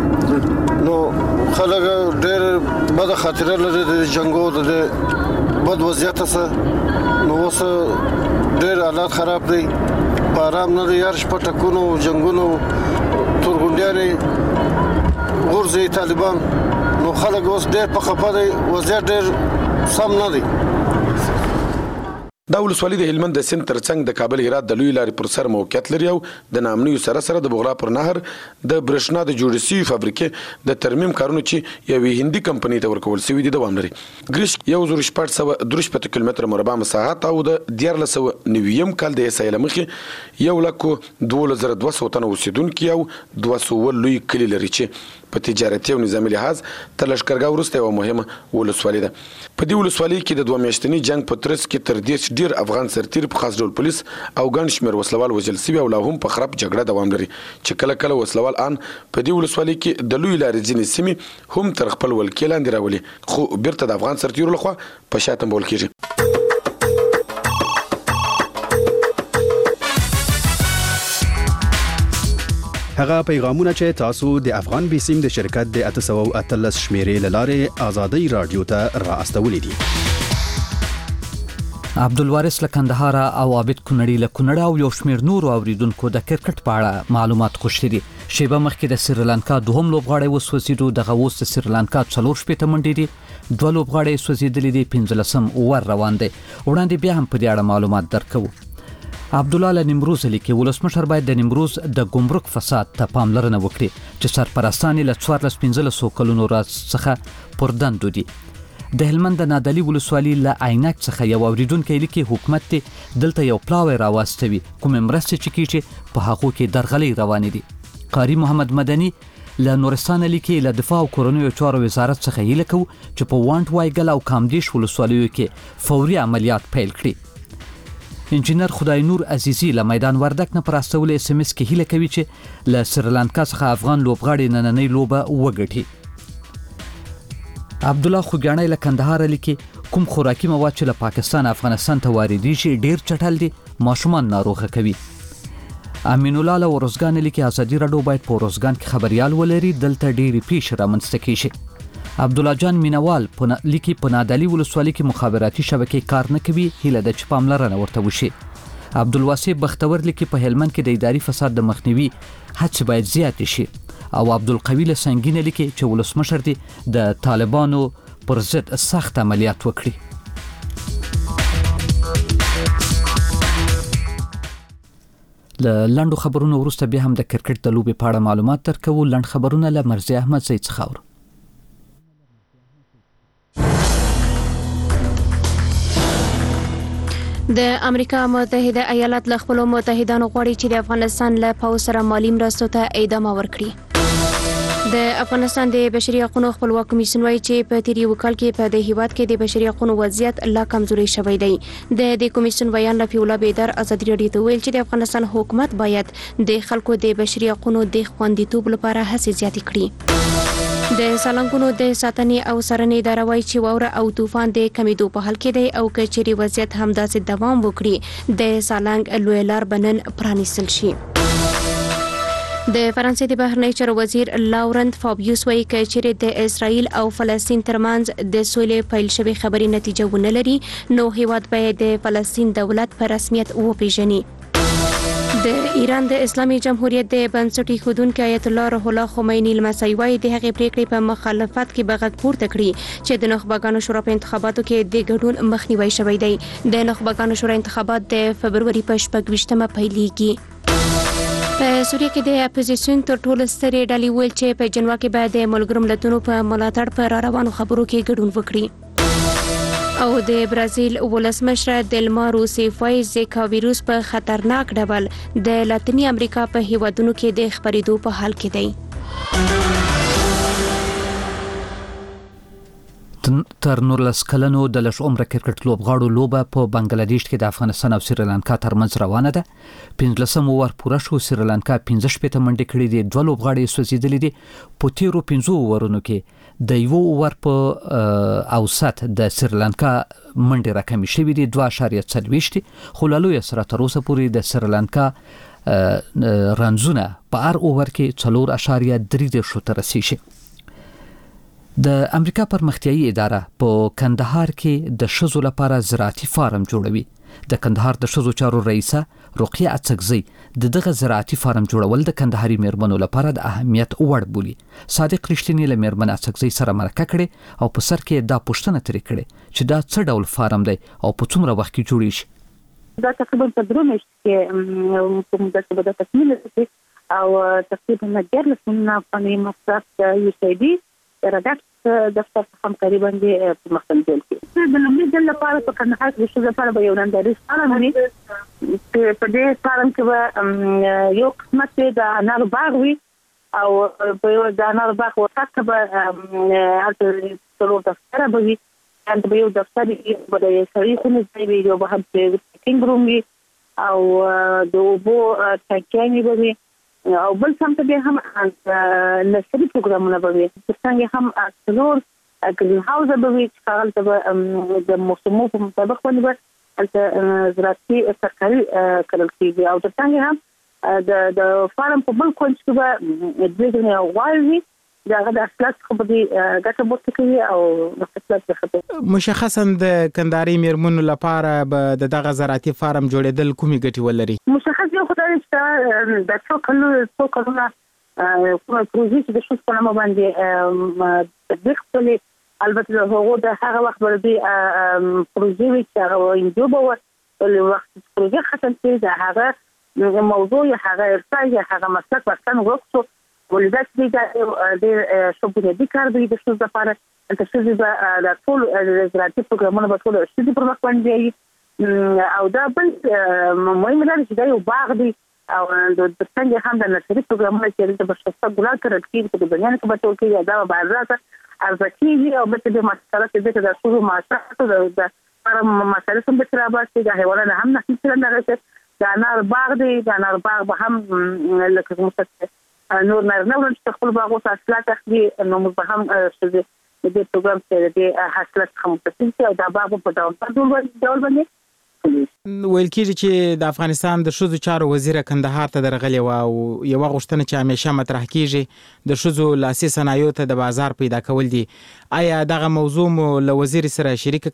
دی نو خلک ډیر بد خاطره لري د جنگو د بد وضعیت سره نو اوس ډیر حالات خراب دي پارام نه یار شپه ټکونو جنگونو تورغونډیانې غورځي طالبان نو خلک اوس ډیر په خپه دي وضعیت ډیر سم نه دي دا ولسوالۍ د هلمند د سیند ترڅنګ د کابل هرات د لوی لارې پر سر موقعیت لري او د نامنیو سره سره د بغلا پر نهر د برېښنا د جوړې شوي فابریکې د ترمیم کارونو چې یوې هندي کمپنۍ ته ورکول شوي دي دوام لري ګریشک یو زر شپږ سوه درې شپېته کیلومتره مربع مساحت او د دیارلس سوه نویم کال د عیسی له مخې یو لکو دولس زره دوه سوه تنه اوسېدونکي او دوه سوه لوی کلي لري چې په تجارتي او نظامي لحاظ تر لښکرګاه وروسته یوه مهمه ولسوالۍ ده په دې ولسوالۍ کې د دوه میاشتني جنګ په ترڅ کې تر دېرش ډېر افغان سرتیر په خاص ډول پولیس او ګڼ شمېر وسلوال وژل سوي او لا هم په خراب جګړه دوام لري چې کله کله وسلوال ان په دې ولسوالۍ کې د لوی لارې ځینې سیمې هم تر خپل ولکې لاندې راولي خو بیرته د افغان سرتیرو لخوا په شا تنبول کېږي هغه پیغامونه چې تاسو د افغان بیسیم د شرکت د اته سوه اتلس شمیرې لاره آزادۍ رادیو ته را استولې دي عبدالوارث له کندهار او عابد کونړي له کونړ او یو شمېر نورو اوریدونکو د کرکټ په اړه معلومات غوښتي دي شیبه مخکې د سریلانکا دوهم لوبغاړی وسوځېدو دغه اوس د سریلانکا څلور شپېته منډې دي دوه لوبغاړي سوځېدلي دي پنځلسم اوور روان دی وړاندې بیا هم په دې اړه معلومات درکوو عبدالله له نیمروز لیکي ولسمشر باید د نیمروز د ګمرک فساد ته پاملرنه وکړي چې سرپرستان له څوارلس پنځلسو کلونو څخه پر دندو دي د هلمند د نادعلي ولسوالۍ له عینک څخه یو اوریدونکی لیکي حکومت دې دلته یو پلاوی راواستوي کومې مرستې چې کیږي په هغو کې درغلۍ روانې دي قاری محمد مدني له نورستان لیکي له دفاع او کورنیو چارو وزارت څخه هیله کوي چې په وانټ وایګل او کامدیش ولسوالیو کې فوري عملیات پیل کړي. انجینر خدای نور عزیزی له میدان وردک نه پراستول اس ام اس کې هیله کوي چې له سریلانکا څخه افغان لوبغاړي نننۍ لوبه وګټي. عبد الله خوګیاڼی له کندهار لیکي کوم خوراکي مواد چې له پاکستان افغانستان ته واردېږي ډیر چټل دي، ماشومان ناروغه کوي. امین الله له ورزګان لیکي ازادي راډیو باید په ورزګان کې خبريال ولري، دلته ډېری پیښې رامنځته کیږي. عبد الله جان مینوال په لیکي په نادعلي ولسوالۍ کې مخابراتي شبکې کار نه کوي، هیله ده چې پاملرنه ورته وشي. عبد الواسع بختور لیکي په هلمند کې د اداري فساد د مخنیوي هڅې باید زیات شي. او عبد القوی له سنگینه لیکي چې ولسمشر دی د طالبانو پر ضد سخت عملیات وکړي. له لنډو خبرونو وروسته بیا هم د کرکټ د لوبې په اړه معلومات درکوو. لنډ خبرونه له مرزي احمد زید څخه اورو. د امریکا متحده ایالات له خپلو متحدانو غواړي چې د افغانستان له پوځ سره مالي مرستو ته ادامه ورکړي. د افغانستان د بشري حقوقو خپلواک کمیسیون وايي چې په تیر یو کال کې په د هیواد کې د بشري حقوقو وضعیت لا کمزوري شوی دی. د دې کمیسیون بیان لفي الله بیدار ازادي راډیو ته ویل چې د افغانستان حکومت باید د خلکو د بشري حقوقو د خوندیتوب لپاره هڅې زیاتې کړي. د سالنګونو د ساتنې او څارنې اداره وايي چې واوره او طوفان د کمیدو په حال کې دی او کچېري وضعیت همداسې دوام وکړي د سالنګ لوی لار بنن پرانیستل شي. د فرانسې د بهرنی چارو وزیر لاورنت فابیوس وايي چې د اسرائیل او فلسطین ترمنځ د سولې پیل شوی خبري نتیجه ونه لري نو هیواد باید د فلسطین دولت په رسمیت وپیژني. د ایران د اسلامي جمهوریت د بنسټي خودونکو آیت الله روح الله خمینی لمسی وايي د هغې پریکړې په مخالفت کې بغږ پورته کړي چې د نخبګانو شورا په انتخاباتو کې د ګډون مخنیوي شوی دی. د نخبګانو شورا انتخابات د فبروري په شپږ ویشتمه پیلېږي. په سوریه کې د اپوزیسیون تر ټولو سترې ډلې ویل چې په جنوا کې باید د ملګرو ملتونو په ملاتړ په روانو خبرو کې ګډون وکړي. او د برازیل ولسمشر دلما روسیف وايي زیکا ویروس په خطرناک ډول د لاتینی امریکا په هیوادونو کې د خپرېدو په حال کې دی. تر نورلس کلنو د لږ عمره کرکټ لوبغاړو لوبه په بنگلاديش کې د افغانستان او سریلانکا ترمنځ روانه ده. پنځلسم اوور پوره شو، سریلانکا پنځه شپېته منډې کړې دي، دوه لوبغاړي سوځېدلي دي. په تیرو پنځو اوورونو کې د یو اوور په اوسط د سریلانکا منډې راکمې شوې دي دوه اعشاریه څلوېښت، خو له لویه سره تر اوسه پورې د سریلانکا رنزونه په هر اوور کې څلور اعشاریه درې دېرشو ته رسیږي. د امریکا پرمختیایي اداره په کندهار کې د ښځو لپاره زراعتي فارم جوړوي. د کندهار د ښځو چارو رئیسه رقیه اڅکزی د دغه زراعتي فارم جوړول د کندهاري میرمنو لپاره د اهمیت وړ بولي. صادق رښتینی له میرمن اڅکزی سره مرکه کړي او په سر کې دا پوښتنه ترې کړي چې دا څه ډول فارم دی او په څومره وخت کې جوړیږي. دا تقریبا په درې میاشتو کې کوم د څه د تکمیل او تقریبا نګر لسمه په مصرف یو سي دي راډکټ دفتر همکاري باندې په مختلف ډول کې د لومړي ځل لپاره په کندهار کې شوه لپاره به یو ننداري فارم وي. په دې فارم کې به یو قسمت د انار باغ وي او په یو د انار باغ ورته به هلته څلور دفتر به وي. هلته به یو دفتر به د سړي خونې ځای وي، یو به هم پیکینګ روم وي او د اوبو ټانکیانې به وي او بل سم ته هم نسري پروګرامونه به وي. څنګه هم څلور ګرین هاوس به وي چې هغه به د موسمو په مطابق باندې به زراعتي ترکاري کړل کېږي او څنګه هم د د فارم په بل کونج کې به د دې غواړي دغه د اصلاح خو به ګټه بوته کوي او اصلاح څه مشخصا د کندهاري میرمنو لپاره به دغه زراعتي فارم جوړېدل کومي ګټې ولري؟ مشخص یو خدای چې د څو کلو څو کلونه کومه پروژې چې د شوس په نامه باندې تطبیق کړي. البته هغه د هغه وخت باندې پروژې چې هغه انجوبه و له وخت پروژې ختم شي د هغه موضوع هغه ارتای هغه مسلک ورته وکړو ولذلك دي د شوبونه دي کار دی د شوز لپاره انت شوز د ټول زراعتي پروګرامونه په ټول شوز پر مخ باندې او دا بل مهم دی چې دا یو باغ دی او د څنګه هم د نشري پروګرامونو چې د بشري ګلات کړل کېږي د بیان په ټول کې دا بازار ارزکیږي او به د مسله چې د شروع ماسه د پر مسله سم به تر باسي د حیوانات هم نه څه نه راځي د انار باغ دی د انار باغ به هم لکه مستقل نور نه نه ورته خپل باغ او حاصلات اخلي نو به هم څه د دې پروګرام سره د حاصلات هم متصل او دا باغ په ډول په ډول باندې ویل کېږي چې د افغانستان د ښځو چارو وزیر کندهار ته درغلی و او یو غوښتنه چې همیشه مطرح کېږي د ښځو لاسي صنایعو ته د بازار پیدا کول دي. آیا دغه موضوع مو له وزیر سره شریک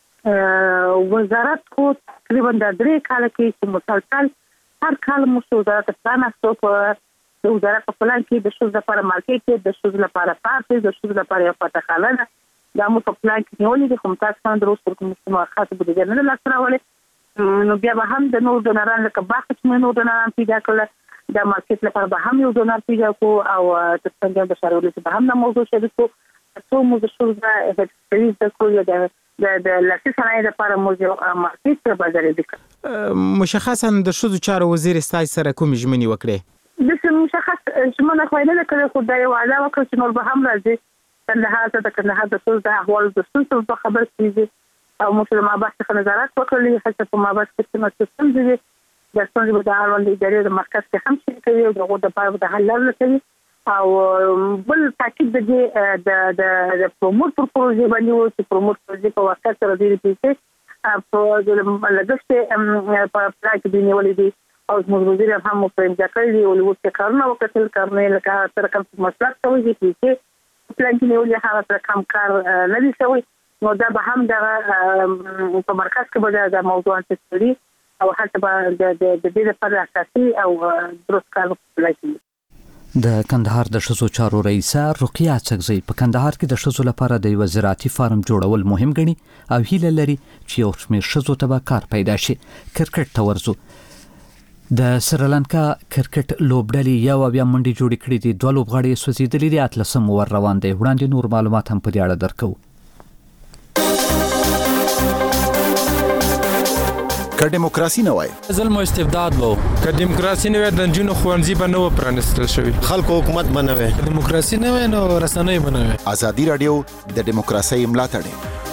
کړه؟ وزارت کو تقریبا د درې کال کې چې مسلسل هر کال مو وزارت پلان استو په د وزارت په پلان کې د ښځو لپاره مارکیټ د ښځو لپاره پارک د ښځو لپاره یو پټخانه دا مو په پلان کې نیولې دي کوم تاسو څنګه دروست کوم څه خاصه بودیجه نه لاسراولې نو بیا به هم د نور ډونران لکه باخت چې نور ډونران پیدا کړل د مارکیټ لپاره به هم یو ډونر پیدا کو او د څنګه د شارولې به هم د موضوع شریک کو څو موږ شو دا هیڅ د کوی د د لاسي صنایع لپاره موږ مارکیټ په بازار کې مشخصا د شذو چارو وزیر استای سره کوم ژمنې وکړي؟ د څه مشخص ژمنه خو نه کړې خو دا یو علاوه وکړ چې نور به هم راځي کندهار ته د کندهار د شذو د احوال د شذو په خبر کیږي او موږ له مابعد څخه نظارت وکړلې چې په مابعد کې څه څه دي د څنګه د اړوند ادارې د مرکز کې هم شي کوي او دغه د پاره د حل لري او بل تاکید د د د پروموټ پروژې باندې او چې پروموټ پروژې په واسطه سره دی چې په د لګښت په پلان کې دی نیولې دي او موږ وزیر هم په امضا کړی دی او څه کارونه وکړل کارونه لکه تر کوم مسلک کوي چې پلان کې نیولې هغه تر کوم کار نه دي شوی نو دا به هم د په مرکز کې به د موضوع انتقالي او حتی به د دې لپاره اساسي او درست کار وکړي. د کندهار د ښځو چارو رئیسه رقیه څګزی په کندهار کې د ښځو لپاره د یو زراعتي فارم جوړول مهم ګڼي او هیله لري چې یو شمېر ښځو ته به کار پیدا شي. کرکټ ته ورځو. د سریلانکا کرکټ لوبډلې یو بیا منډي جوړې کړې دي دوه لوبغاړي سوځېدلې دي اتلسم ور روان دي وړاندې نور معلومات هم په دې اړه درکو. که دیموکراسي نه وای ظلم او استبداد وو که دیموکراسي نه وای د جنونو خوانزي به نه پرانستل شوی خلکو حکومت بنوي دیموکراسي نه وای نو رسنۍ بنوي. ازادي رادیو د دیموکراسي ملاتړ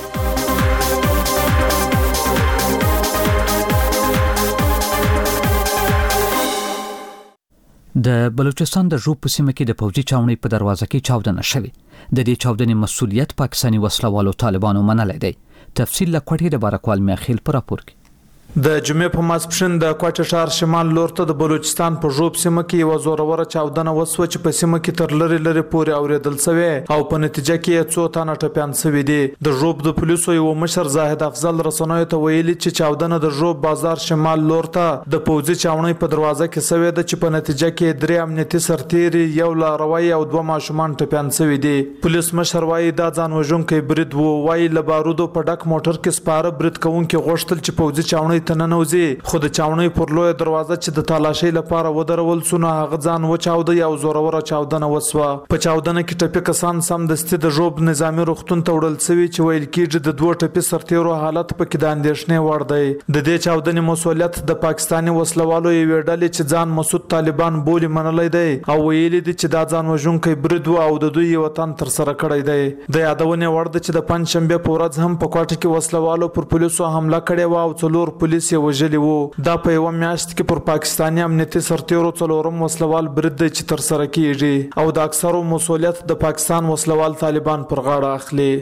د بلوچستان د ژوب په سیمه کې د پوځي چاونۍ په دروازه کې چاودنه شوې. د دې چاودنې مسؤلیت پاکستاني وسلوالو طالبانو منلای دی. تفصیل لکوټې د بارکوال میاخیل پر راپور کې. د جمعې په ماسپښین د کوټه ښار شمال لور ته د بلوچستان په ژوب سیمه کې یو زوروره چاودنه وسوه چې په سیمه کې تر لری لری پورې اوریدل شوی او په نتیجه کې څو تنه ټپيان شوي دي. د ژوب د پولیسو یو مشر زاهد افضل رسنوي ته ویلي چې چاودنه د ژوب بازار شمال لور ته د پوځي چاونۍ په دروازه کې شوی د چې په نتیجه کې درې امنیتي سرتیري یو لاروي او دوه ماشومان ټپيان شوي دي. پولیس مشر وايي دا ځان وژونکي برید وو وايي له بارودو په ډک موټر کې سپاره برید کوونکي غوښتل چې پوځي چاونۍ ته ننوځي خو د چاونۍ پر لوی دروازه چې د تالاشۍ لپاره ودرول سونه هغه ځان وچاودي او زوروره چاودنه وسوه. په چاودنه کې ټپي کسان سم دستي د ژوب نظامی روغتون ته وړل شوي چې ویل کېږي د دوه ټپي سرتیرو حالت پکې د اندېښنې وړ دی. د دې چاودنې مسؤلیت د پاکستاني وسلوالو یوې ډلې چې ځان مسعود طالبان بولي منلی دی او ویلي دي چې دا ځان وژونکی برید و او د دوی وطن تر سره کړی دی. د یادونې وړ ده چې د پنځشنبه په ورځ هم په کوټه کې وسلوالو پر پولیسو حمله کړې و او څلور پولیس یې وژلي و. دا په یو میاشت کې پر پاکستاني امنیتي سرتیرو څلورم وسلوال برید دی چې تر سره کیږي او د اکثرو مسؤلیت د پاکستان وسلوال طالبان پر غاړه اخلي.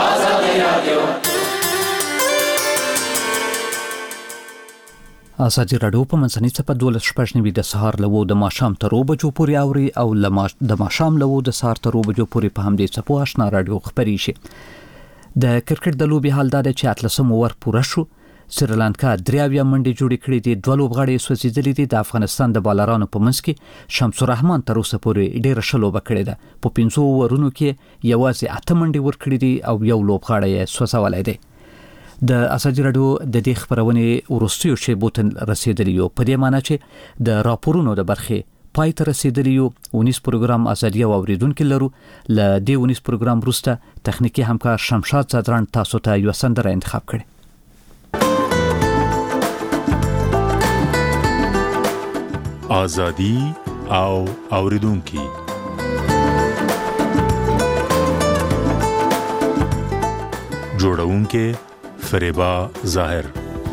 ازادي راډیو په منځنۍ صفحه دولس شپږ نوي د سهار لوو د ماښام تر اوه بجو پورې اوري او د ماښام لوو د سهار تر اوه بجو پورې په همدې صفحو آشنا راډیو خبري شي. د کرکټ د لوبي حال دا چې اتلسم اوور پوره شو. سریلانکا دریاویا منډي جوړې کړې دي دوه لوبغاړي سوځېدلي دي. د افغانستان د بالرانو په منځ کې شمس الرحمن تر اوسه پورې ډېره ښه لوبه کړې ده. په پنځو اوورونو کې یوازې اته منډي ورکړې دي او یو لوبغاړی یې سوځولی دی. د ازادي راډیو د دې خبرونې وروستیو شیبو ته رسېدلي یو په دې معنی چې د راپورونو د برخې پای ته رسېدلي یو. ونیس پروګرام ازادي او اوریدونکو لرو. له دې ونیس پروګرام وروسته تخنیکی همکار شمشاد زادران تاسو ته یو سندره انتخاب کړي. ازادي او اوریدونکو. جوړونکې فریبا ظاهر.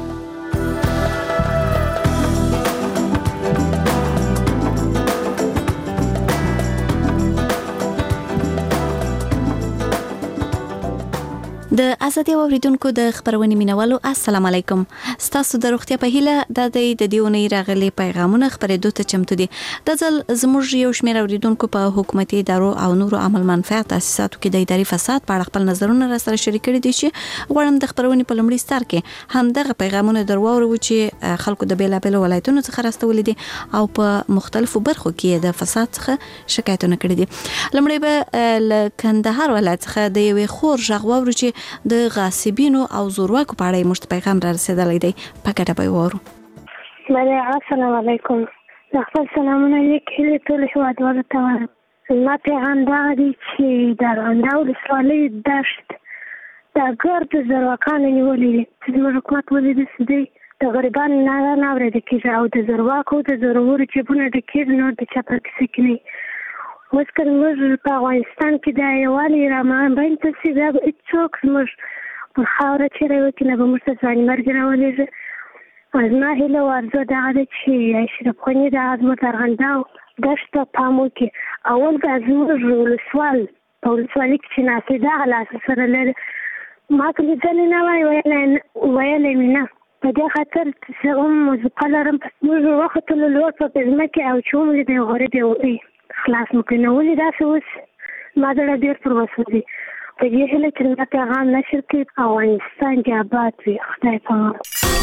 د ازادي اوریدونکو د خبرونې مینوالو السلام علیکم. ستاسو د روغتیا په هیله د دې د دیونی راغلي پیغامونه خبرېدو ته چمتو دي. د ځل زموږ یو شمېر اوریدونکو په حکومتي ادارو او نورو عمل منفعت تاسیساتو کې د اداري فساد په اړه خپل نظرونه را سره شریک کړي دي چې غواړم د خبرونې په لومړي ستر کې هم دغه پیغامونه درواورو چې خلکو د بیلابېلو ولایتونو څخه راستولي دي او په مختلفو برخو کې د فساد څخه شکایتونه کړي دي. لومړی به ل کندهار ولایت څخه د یوې خور ژغ واورو چې د غاصبینو او زورواکو په اړه مشت پیغام را رسیدلی دی. په ګډه به وورو. بله السلام علیکم. د خپل سلامونه لیک هیلې ټولو هېوادوالو ته وایم. زما پیغام دغه دی چې د ارغنداو ولسوالۍ دشت دا ګرد زورواکانو نیولي دي چې زموږ حکومت ولې داسې دی د غریبانو ناره نه اورېده کېږي او د زورواکو د زورورو جیبونه ډکېږي نور د چا په کیسه کې نه. اوس که زموږ په افغانستان کې د یووالي رامنځته ته شي بیا به هېڅوک زموږ پر خاوره چیرې وکړي نه به موږ ته ځواني مرګ راولېږي. زما هیله او ارزو دغه ده چې اشرف غني دغه زموږ د ارغنداو دښت ته پام وکړي. اول به زموږ ولسوال په ولسوالۍ کې چې ناستې دغه لاس سره لري ما که لیدلې نه وای ویلی مې نه په دې خاطر چې هم وظیفه لرم موږ وختلو لوړ په ځمکې او چې وملیدی غریب یې خلاص مو کړي نه ولې داسې اوس ما زړه ډېر پر وسو دی. په دې هیله چې زما پیغام نشر کړي افغانستان کې آباد وي. خدای پامان.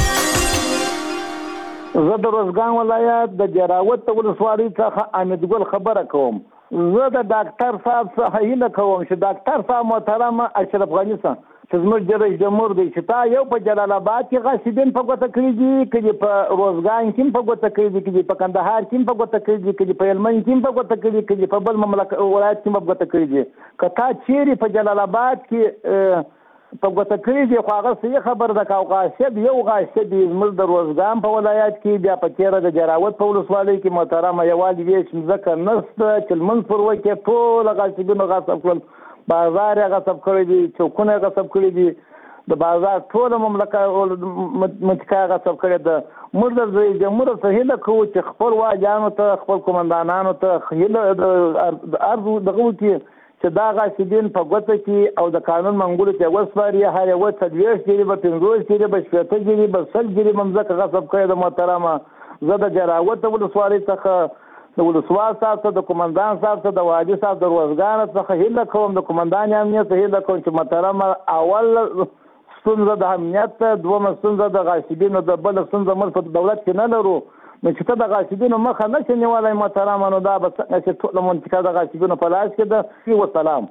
زه د روزګان ولایت د جراوت ولسوالۍ څخه امیدګل خبره کوم. زه د ډاکټر صاحب څخه هیله کوم چې ډاکټر صاحب محترم اشرف غني صاحب چې زموږ د رئیس جمهور دی چې تا یو په جلال آباد کې غاصبین په ګوته کړي دي که دې په روزګان کې په ګوته کړي دي که دې په کندهار کې په ګوته کړي دي که دې په هلمند کې په ګوته کړي دي که دې په بل مملکت ولایت کې په ګوته کړي دي که تا چیرې په جلال آباد کې په ګوته کړي دي خو هغه صحیح خبره ده که غاصب یو غاصب زموږ د روزګان په ولایت کې بیا په تېره د جراوت په ولسوالۍ کې محترمه یوازې ویش مځکه نشته چې لمونځ پر وکړې ټوله غاصبینو غصب کړل بازار یې غصب کړی دي چوکونه یې غصب کړي دي د بازار ټوله مملکت منطقه یې غصب کړې ده. موږ د رئیس جمهور څخه هیله کوو چې خپل واجیانو ته خپل قومندانانو ته هیله عرض دغه وکړي چې دا غاصبین په ګوته کې او د قانون منګولو ته وسپاري. هر یوه څلوېښت جریبه پنځوس جریبه شپېته جریبه سل جریبه مځکه غصب کړې ده. محترمه زه د جراوت ولسوالۍ څخه د ولسوال صاحب ته د قومندان صاحب ته د واجي صاحب د روزګان څخه هیله کوم د قومندان امنیت ته هیله کوم چې محترمه اول ستونزه د امنیت دومه ستونزه د غاصبینو د بل ستونزه موږ په دولت کې نه لرو نو چې ته د غاصبینو مخه نشې نیولی محترمه نو دا به څنګه چې ټوله منطقه د غاصبینو په لاس کې ده. وسلام.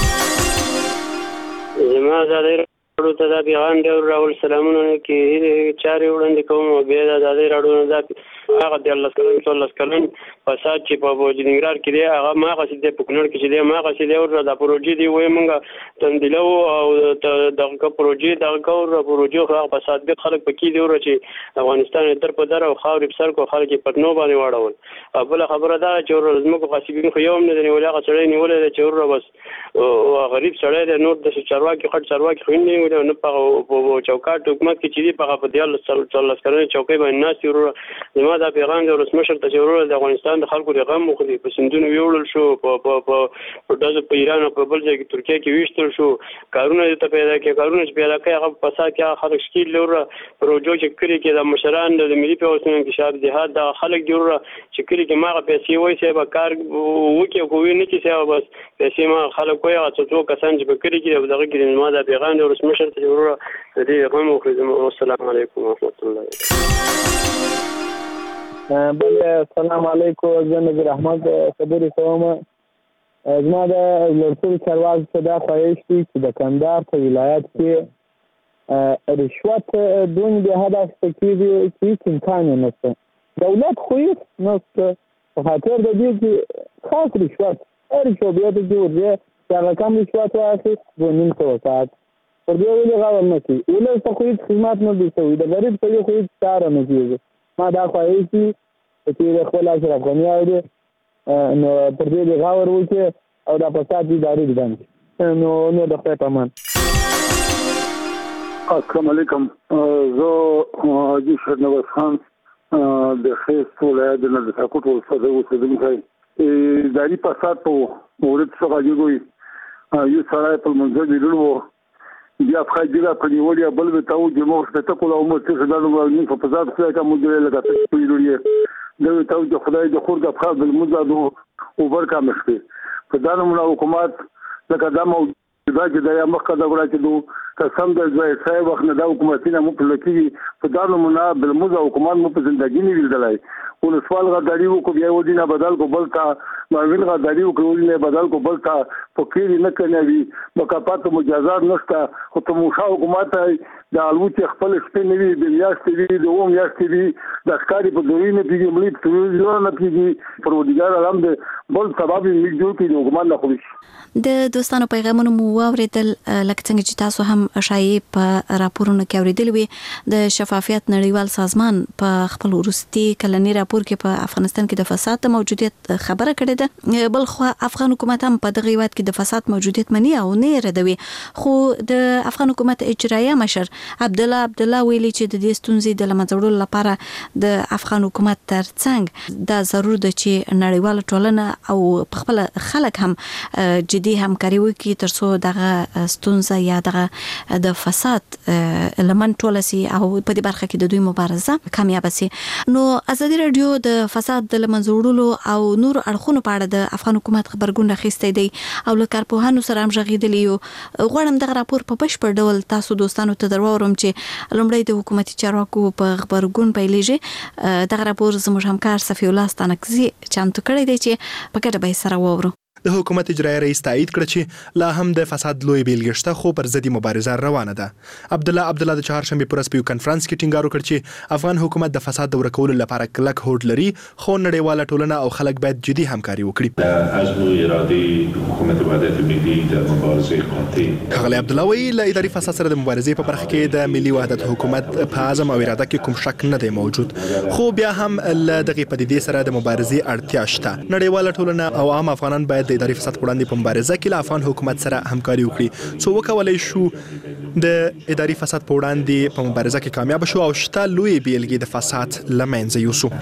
زما ازادۍ راډیو ته دا پیغام ډېر راول سلامونه کې هیلې چارې وړاندې کوم او بیا د ازادۍ راډیو نه دا هغه دیارلس کلن څوارلس کلن فساد چې په ننګرهار کې دی هغه هماغسې دی په کونړ کې چې دی هماغسې دی ور دا پروژې دي وایي مونږ تندیلو او دغه پروژې دغه کور پروژې خو هغه فسادګر خلک پکې دي ور چې افغانستان در په در او خاورې په سر کو خلک یې پټنو باندې واړول. او بله خبره دا چې ور زموږ غاصبین خو یو هم نه دی نیولی هغه سړی نیولی دی چې ور بس غریب سړی دی نور د چارواکي خټ چارواکي خو نه نیولی نه په چوکاټ حکومت کې چې دی په هغه په دیارلس څوارلس کلنې چوکۍ باندې ناست دي. ورور زما دا پیغام د ولسمشر ته چې ورور د افغانستان د خلکو د غم وخوري په سیندونو ویوړل شو په ډزو په ایران او په بل ځای کې ترکیه کې ویشتل شو کارونه ته پیدا کې کارونه چې پیدا کوي هغه په فساد کې خلک شکیل لور پروژو چې کړي کې د مشران د ملي پیوستون انکشاف جهاد د خلک جوړ چې کړي کې ماغه پیسې وایي چې به کار وکي او کوی نه چې بس پیسې ما خلک کوي هغه څو کسان چې به کړي کې دغه کې ما دا پیغام د ولسمشر ته ورور د دې غم وخوري. السلام علیکم ورحمت الله. بل السلام علیکم. زه نظیر احمد خبرې کوم. زما د لوړپوړي چارواکو څخه دا خواهش دی چې د کندهار په ولایت کې رشوت دومره بې حده اخیستل کېږي چې هېڅ امکان یې نشته. دولت خو هېڅ نشته په خاطر د دې چې خاص رشوت هر شعبې ته چې ورځې چې هغه کم رشوت واخیست دوه نیم سوه ساعت پر دې ولې غور نه کوي. ولس ته خو هېڅ خدمت نه دی شوی د غریب سړي خو هېڅ چاره نه کېږي. ما دا خواهش دي چې خپل اشرف غني دی نو پر دې د غاور وکړي او د فساد ادارې باندې نو نو د خپل پامان. السلام علیکم. زه حاجي شرنواز خان د خیست ولایت د نزدکوټ ولسوالۍ اوسېدونکی اداري فساد په مورد څخه جوړوي. یو سړی په منځ کې ډېر بیا خاجره په نیولې بل به تاو چې مو څه ته کوله عمر څه دا نو په فساد خو کا مو جوړه لګا ته پیلوړي دا تاو چې خدای د خور د افخاذ المزادو اوبر کا مشته په دا نو حکومت لکه دا مو دا چې دا مخه دا وړا چې دو قسم د ځای صاحب وخت نه دا حکومتونه مو په لکې په دا نو منا بل موزه حکومت مو په ژوندۍ نه ویلای ول سوال غداري کو بیا ودینه بدل کو بلتا ماویل غداري کو ولینه بدل کو بلتا فقیر نه کني مکافات مجازات نشته خو ته موشا حکومت د الوت خپل شپې نه وی د یاستې وی د اوم یاستې وی د ښکاری په دوی نه پیږي ملي په نه پیږي پرودګار علم د بل سبب یې جوړ کړي د حکومت نه خو د دوستانو پیغامونه مو واوریدل لکه څنګه چې تاسو هم شایع په راپورونو کې اوریدل وي د شفافیت نړیوال سازمان په خپل ورستي کلنی راپور کې په افغانستان کې د فساد موجودیت خبره کړې ده. بل خو افغان حکومت هم په دغه وخت کې د فساد موجودیت مني او نه ردوي. خو د افغان حکومت اجرایه مشر عبد الله عبد الله ویلي چې د دې ستونزې د لمنځوړلو لپاره د افغان حکومت ترڅنګ دا ضرور ده چې نړیوال ټولنه او خپل خلک هم جدي همکاري وکړي ترڅو دغه ستونزه یا دغه د فساد لمن ټولسي او په دې برخه کې د دوی مبارزه کامیاب شي. نو ازادي رادیو د فساد د لمنځوړلو او نور اړخونو په اړه د افغان حکومت خبرګون راخیستی دی او له کارپوهانو سره هم غږیدلی یو. غواړم دغه راپور په بشپړ ډول تاسو دوستانو ته درواورم چې لومړی د حکومتي چارواکو په خبرګون پیلېږي. دغه راپور زموږ همکار صفي الله ستانکزي چمتو کړی دی چې په ګډه به سره واورو. د حکومت اجرایي رئیس تایید کړ چې لا هم د فساد لوی بیلګه شته خو پر ضدي مبارزه روانه ده. عبد الله عبد الله د چهارشنبه پر ورځ په کانفرنس کې ټینګار وکړ چې افغان حکومت د فساد د ورکولو لپاره کلک هوډ لري خو نړیواله ټولنه او خلک باید جدي همکاري وکړي. عزم و اراده حکومت وحدت ملی در مبارزه قاطع. ښاغلی عبد الله وایي له اداري فساد سره د مبارزې په برخه کې د ملي وحدت حکومت په عزم او اراده کې کوم شک نه دی موجود خو بیا هم له دغه پدیدې سره د مبارزې اړتیا شته. نړیواله ټولنه او عام افغانان باید د اداري فساد وړاندې په مبارزه کې له افغان حکومت سره همکاري وکړي څو وکولای شو د اداري فساد په وړاندې په مبارزه کې کامیاب شو او شته لوی بیلګې د فساد له منځه یوسو.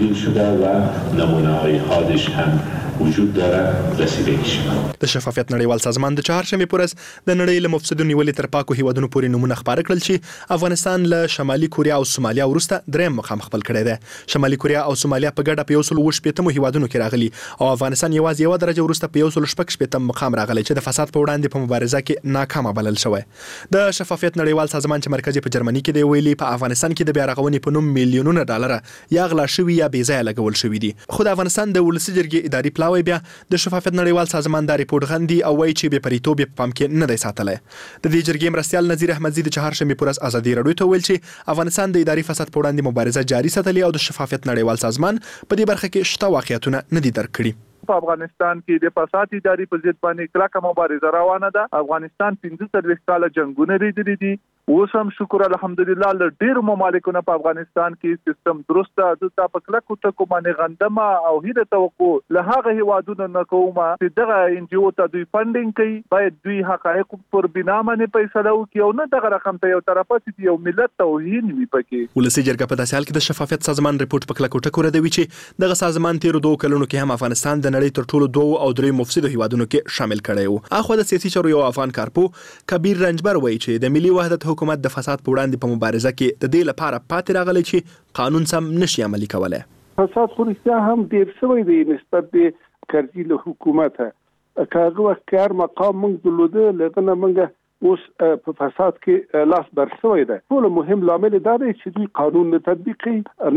وجود داره رسیدگی شود. د شفافیت نړیوال سازمان د چهارشنبه پر ورځ د نړۍ له مفسدو نیولې تر پاکو هیوادونو پورې نمونه خبره کړل چې افغانستان له شمالي کوریا او سومالیا وروسته دریم مقام خپل کړی دی. شمالي کوریا او سومالیا په ګډه په یو سل اووه شپېتمو هیوادونو کې راغلي او افغانستان یوازې یوه درجه وروسته په یو سل شپږ شپېتم مقام راغلی چې د فساد په وړاندې په مبارزه کې ناکامه بلل شوی. د شفافیت نړیوال سازمان چې مرکزي په جرمني کې دی ویلي په افغانستان کې د بیا رغونې په نوم میلیونونه ډالره یا غلا شوي یا بې ځایه لګول شوي دي. خو د افغانستان د ولسي جرګې اداري پلاوی بیا د شفافیت نړیوال سازمان دا ریپورت غندي او وایي چې بې پریتوب په پام کې نه دی ساتلی. د دې جرګې مرستیال نذیر احمدزي د چهارشنبې پر ورځ ازادي راډیو ته ویل چې افغانستان د اداري فساد په وړاندې مبارزه جاري ساتلې او د شفافیت نړیوال سازمان په دې برخه کې شته واقعیتونه نه دي درک کړي. په افغانستان کې د فساد اداري په ضد باندې کلکه مبارزه روانه ده. افغانستان پنځه څلوېښت کاله جنګونه لیدلي دي. اوس هم شکر الحمدلله له ډېرو ممالکو نه په افغانستان کې سیستم درست ده. دلته په کلکو ټکو باندې غندمه او هیله توقع له هغه هیوادونو نه کومه چې دغه ان جی او ته دوی فنډینګ کوي باید دوی حقایق پر بنا باندې فیصله وکړي او نه دغه رقم ته یو طرفه چې یو ملت توهین وي پکې. ولسي جرګه په داسې حال کې د شفافیت سازمان ریپورت په کلکو ټکو ردوي چې دغه سازمان تیرو دوه کلونو کې هم افغانستان د نړۍ تر ټولو دوه او درې مفسدو هیوادونو کې شامل کړی و. اخو د سیاسي چارو یو افغان کارپو کبیر رنجبر وایي چې د ملي وحدت حکومت د فساد په وړاندې په مبارزه کې د دې لپاره پاتې راغلی چې قانون سم نشي عملي کولای. فساد خو رښتیا هم ډېر شوی دی نسبت د کرزي له حکومته. که هغه وخت کار مقام موږ درلوده له نه موږ اوس په فساد کې لاس بر شوی دی. ټول مهم لامل دا دی چې دوی قانون نه تطبیقي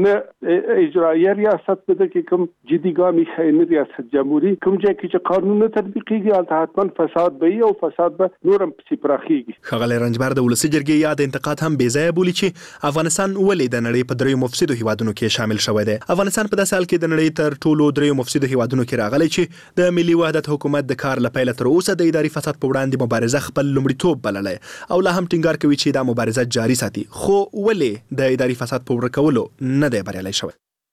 نه اجرایي ریاست په دې کې کوم جدي ګامي خای نه ریاست جمهوریت کوم ځای کې چې قانون نه تطبیقيږي البته حتما فساد به او فساد به نورم پسې پراخيږي. ښاغلی رنجبر د ولسي جرګې یاد انتقاد هم بې ځایه بولي چې افغانستان ولې د نړۍ په دریو مفسدو هیوادونو کې شامل شوی دی. افغانستان په داسې حال کې د نړۍ تر ټولو دریو مفسدو هیوادونو کې راغلی چې د ملي وحدت حکومت د کار له پیله تر اوسه د اداري فساد په وړاندې مبارزه خپل لومړیتوب بللی او لا هم ټینګار کوي چې دا مبارزه جاري ساتي خو ولې د اداري فساد په ورکولو نه دی بریالی شوی.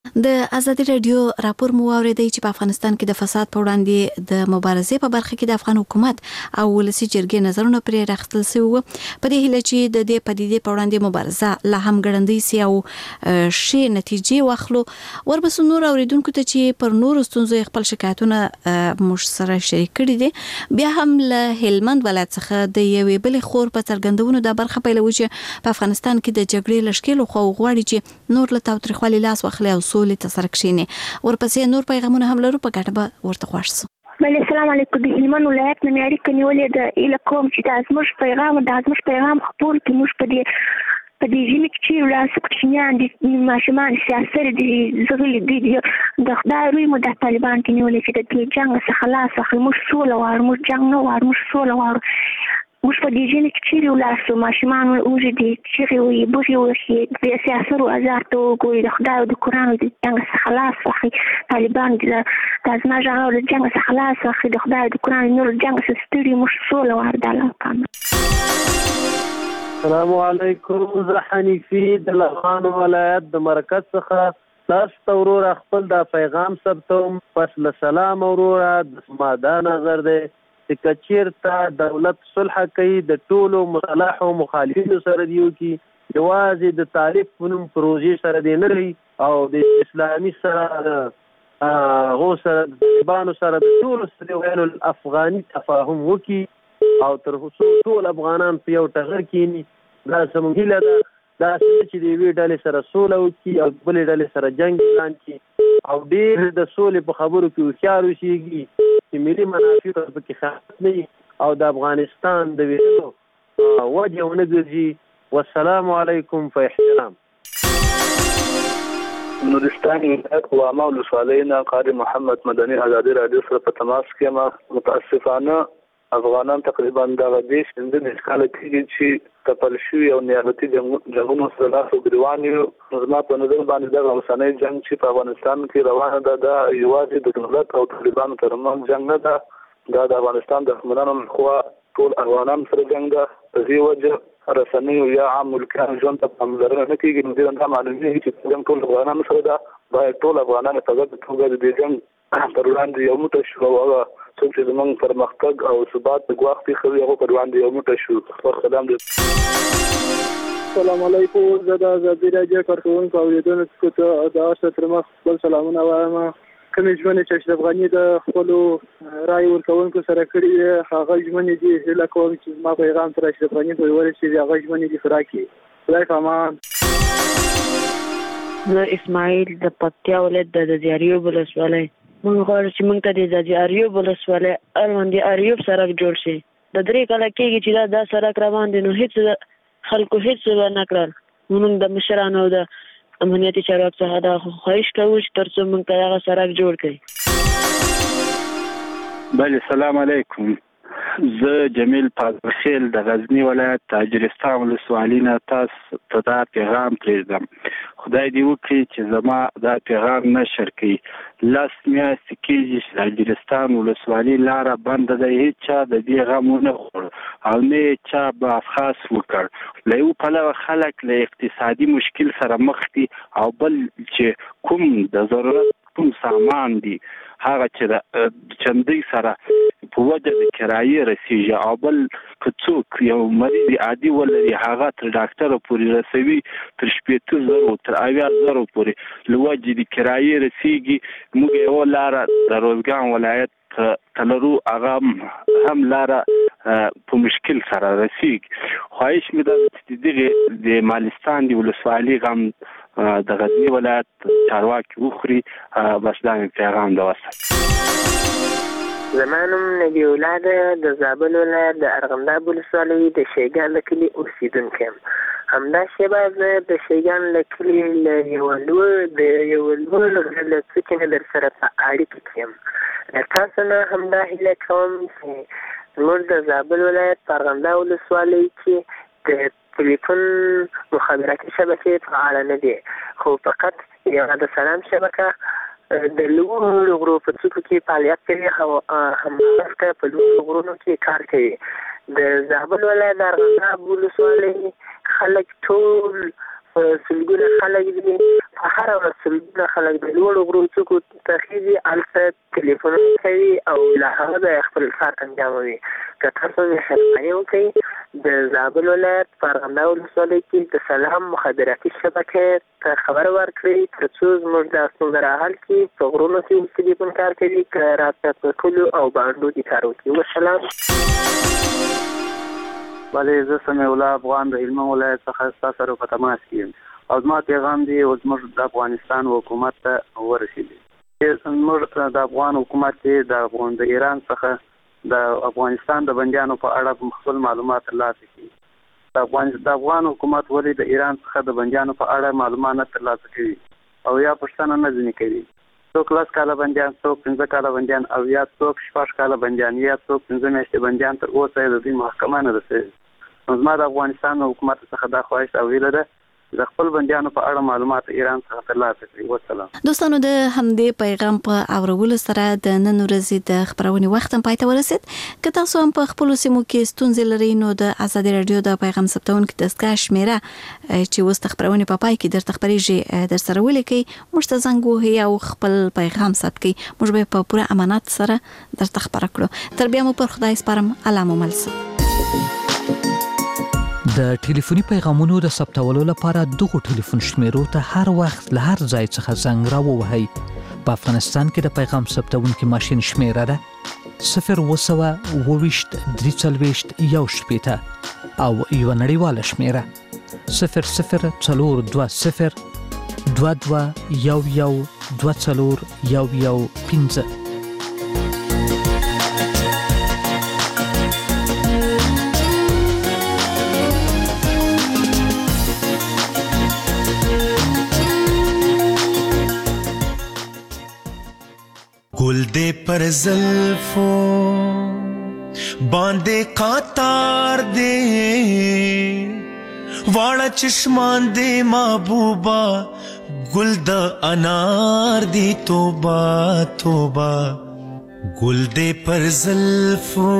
د ازادي رادیو راپور مو اوریدي چې په افغانستان کې د فساد په وړاندې د مبارزې په برخه کې د افغان حکومت او ولسي جرګې نظرونه پرې راخستل شوی وو. په دې هیله چې د دې پدیدې په وړاندې مبارزه لا هم ګړندۍ سي او شي نتیجې واخلو. وربس نور اوریدونکو ته چې پر نور ستونزو خپل شکایتونه مش سره شریک کړي دي، بیا هم له هلمند ولایت څخه د یوې بلې خور په څرګندونو د برخه پیلوي چې په افغانستان کې د جګړې لشکېلو خو غواړي چې نور له تاوتریخوالي لاس واخلي او سولې ته سره کښیني. ورپسې نور پیغامونه هم لرو، په ګټه به ورته خوښ شو. بله السلام علیکم. د هلمند ولایت نه مې اړیکه نیولې ده. ایله کوم چې دا زموږ پیغام دا زموږ پیغام خپور کړي. موږ په دې په دې ژمي کې چې ولاسو کوچنیان دي، ماشومان سیاسر دي، زغلي دي، د خدای روی مو د طالبان کې نیولې چې د دې جنګ څخه خلاص واخلي. موږ سوله غواړو، موږ جنګ نه غواړو، موږ سوله غواړو. موږ په دې ژمي کې چیرې ولاړ شو، ماشومان وږي دي، چیغې وایي، بوغې وهي، د سیاسرو ازار ته وګوري، د خدای او د قرآن د جنګ څخه خلاص واخلي. طالبان د زما ژغ او د جنګ څخه خلاص واخلي، د خدای او د قرآن نور جنګ څخه ستړي. موږ سوله غواړو. د الله پامه. السلام علیکم. زه حنیفي د لغمان ولایت د مرکز څخه تاسو ته وروره خپل دا پیغام ثبتوم. پس له سلام وروره زما دا نظر دی چې که چېرته دولت صلح کوي د ټولو مصالحو مخالفینو سره دی وکړي، یوازې د طالب په نوم پروژې سره دی نه لري او د اسلامي سره هغو سره د طالبانو سره د ټولو سره ویلو افغاني تفاهم وکړي او تر څو ټول افغانان په یو ټغر کښېني. دا زموږ هیله ده. دا څه چې د یوې ډلې سره سوله وکړي او بلې ډلې سره جنګ اعلان کړي او ډېر د سولې په خبرو کې هوښیار اوسېږي چې ملي منافع پکې خیانت نه وي او د افغانستان د ویرولو وجه ونه ګرځي. والسلام علیکم. په احترام. نورستان ولایت قواما ولسوالۍ نه قاری محمد مدني ازادي رادیو سره په تماس کې یم. متاسفانه افغانان تقریبا دغه دیش پنځه کاله کېږي چې تپل شوي او نیابتي جنګونو سره لاس او ګریوان یو. زما په نظر باندې دغه اوسنی جنګ چې په افغانستان کې روانه ده دا یوازې د دولت او طالبانو ترمنځ جنګ نه ده، دا د افغانستان د حکومتانو لخوا ټول افغانان سره جنګ ده. په دې وجه رسنیو یا عام ملکیانو ژوند ته پاملرنه نه کېږي. نو دې دا معلومېږي چې جنګ ټول افغانانو سره ده. باید ټول افغانان په ګډه توګه د دې جنګ پر وړاندې یو موټی شو او هغه څوک چې زموږ پرمختګ او ثبات په ګواښ پېښوي هغه پر وړاندې یو موټی شو. خپل قدم دی. السلام علیکم. زه د ازادي راډیو کارکوونکو اورېدونکو ته د عصر تر مخ خپل سلامونه وایم. کومې ژمنې چې اشرف غني د خپلو رایې ورکوونکو سره کړي دي هغه ژمنې دي. هیله کوم چې زما پیغام تر اشرف غني پورې ورسېږي، هغه ژمنې دي پوره کړي. خدای په امان. زه اسماعیل د پکتیا ولایت د ځاځي ولسوالۍ. موږ غواړو چې موږ ته د ځاځي ولسوالۍ اړوند د اریوب سړک جوړ شي. د درې کاله کېږي چې دا دا سړک روان دی، نو هېڅ خلکو هېڅ ونه کړل. موږ د مشرانو او د امنیتي چارواکو څخه دا خواهش کوو چې تر څو موږ ته دغه سړک جوړ کړي. بله السلام علیکم. زه جمیل پازخیل د غزنی ولایت تاجرستان ولسوالۍ نه تاسو ته دا پیغام پرېږدم. خدای دې وکړي چې زما دا پیغام نشر کړي. لس میاشتې کېږي چې تاجرستان ولسوالۍ لاره بنده ده، هېڅ چا د دې غم ونه خوړ او نه یې چا به افخاص وکړ. له یو پلوه خلک له اقتصادي مشکل سره مخ دي او بل چې کوم د ضرورت کوم سامان دي هغه چې د چندۍ سره په وجه د کرایې رسیږي او بل که څوک یو مریض عادي ولري هغه تر ډاکټره پورې رسوي تر شپېته زرو تر اویا زرو پورې له وجې د کرایې رسیږي. موږ یوه لاره د روزګان ولایت ته لرو، هغه هم لاره په مشکل سره رسیږي. خواهش مې ده چې دغې د مالستان د ولسوالۍ غم د غزنی ولایت چارواکي وخوري. بس دا مې پیغام ده. وسه زما نوم نبی الله ده، د زابل ولایت د ارغنداب ولسوالۍ د شیګان له کلي اوسېدونکی یم. همدا شیبه زه د شیګان له کلي له یوه لوړ د یوه لوړ غره له څوکې نه در سره په اړیکه کې یم. له تاسو نه همدا هیله کوم چې زموږ د زابل ولایت په ارغنداب ولسوالۍ کې د ټلیفون مخابراتي شبکې فعاله نه دي، خو فقط یوه د سلام شبکه د لوړو غرو په څوکو کې فعالیت کوي او همدلته په لوړو غرونو کې کار کوي. د زابل ولایت د ارغنداب ولسوالۍ خلک ټول په سلګونه خلک دي، په هر ورځ سلګونه خلک د لوړو غرونو څوکو ته خېږي، هلته تلیفونونه کوي او له هغه ځایه خپل کار انجاموي. که تاسو مهرباني وکړئ د زابل ولایت په ارغنداب ولسوالۍ کې د سلام مخابراتي شبکې ته خبر ورکړئ تر څو زموږ د ستونزه را حل کړي. په غرونو کې اوس تلیفون کار کوي، که راته په کلیو او بانډو دې کار وکړي. وسلام. بله زه سمیع الله افغان د هلمند ولایت څخه ستاسو سره په تماس کې یم او زما پیغام دی زموږ د افغانستان حکومت ته ورسېدي چې زموږ د افغان حکومت د د ایران څخه د افغانستان د بندیانو په اړه خپل معلومات ترلاسه کړي. د افغان د افغان حکومت ولې د ایران څخه د بندیانو په اړه معلومات نه ترلاسه کوي او یا پوښتنه نه ځنې کوي؟ څوک لس کاله بندیان، څوک پنځه کاله بندیان او یا څوک شپږ کاله بندیان یا څوک پنځه میاشتې بندیان، تر اوسه یې د دوی محکمه نه رسېږي. نو زما د افغانستان حکومت څخه دا خواهش او هیله ده د خپل بندیانو په اړه معلومات ایران څخه ترلاسه کړي. وسلام. دوستانو د همدې پیغام په اورولو سره د نن ورځې د خبرونې وخت هم پای ته ورسید. که تاسو هم په خپل سیمو کې ستونزې لرئ نو د ازادي رادیو د پیغام ثبتونکو دستګاه شمیره چې اوس د خبرونې په پای کې درته خبرېږي در سره ولیکئ، موږ ته زنګ ووهئ او خپل پیغام ثبت کړئ. موږ به په پوره امانت سره درته خبره کړو. تر بیا مو پر خدای سپارم. الله مو مل شه. د ټلیفوني پیغامونو د ثبتولو لپاره دغه ټلیفون شمیرو ته هر وخت له هر ځای څخه زنګ راووهئ. په افغانستان کې د پیغام ثبتونکي ماشین شمیره ده صفر اووه سوه اووه ویشت درې څلوېښت یو شپېته او یوه نړیواله شمیره صفر صفر څلور دوه صفر دوه دوه یو یو دوه څلور یو یو پنځه. گل دے پر زلفوں باندے قطار دے واڑا چشمان دے محبوبہ گل دا انار دی توبہ توبہ گل دے پر زلفوں.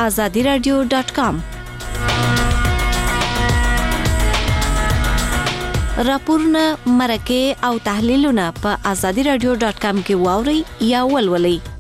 azadi radio ډاټ کام. راپورونه، مرکه او تحلیلونه په azadi radio ډاټ کام کې واورئ یا ولولئ.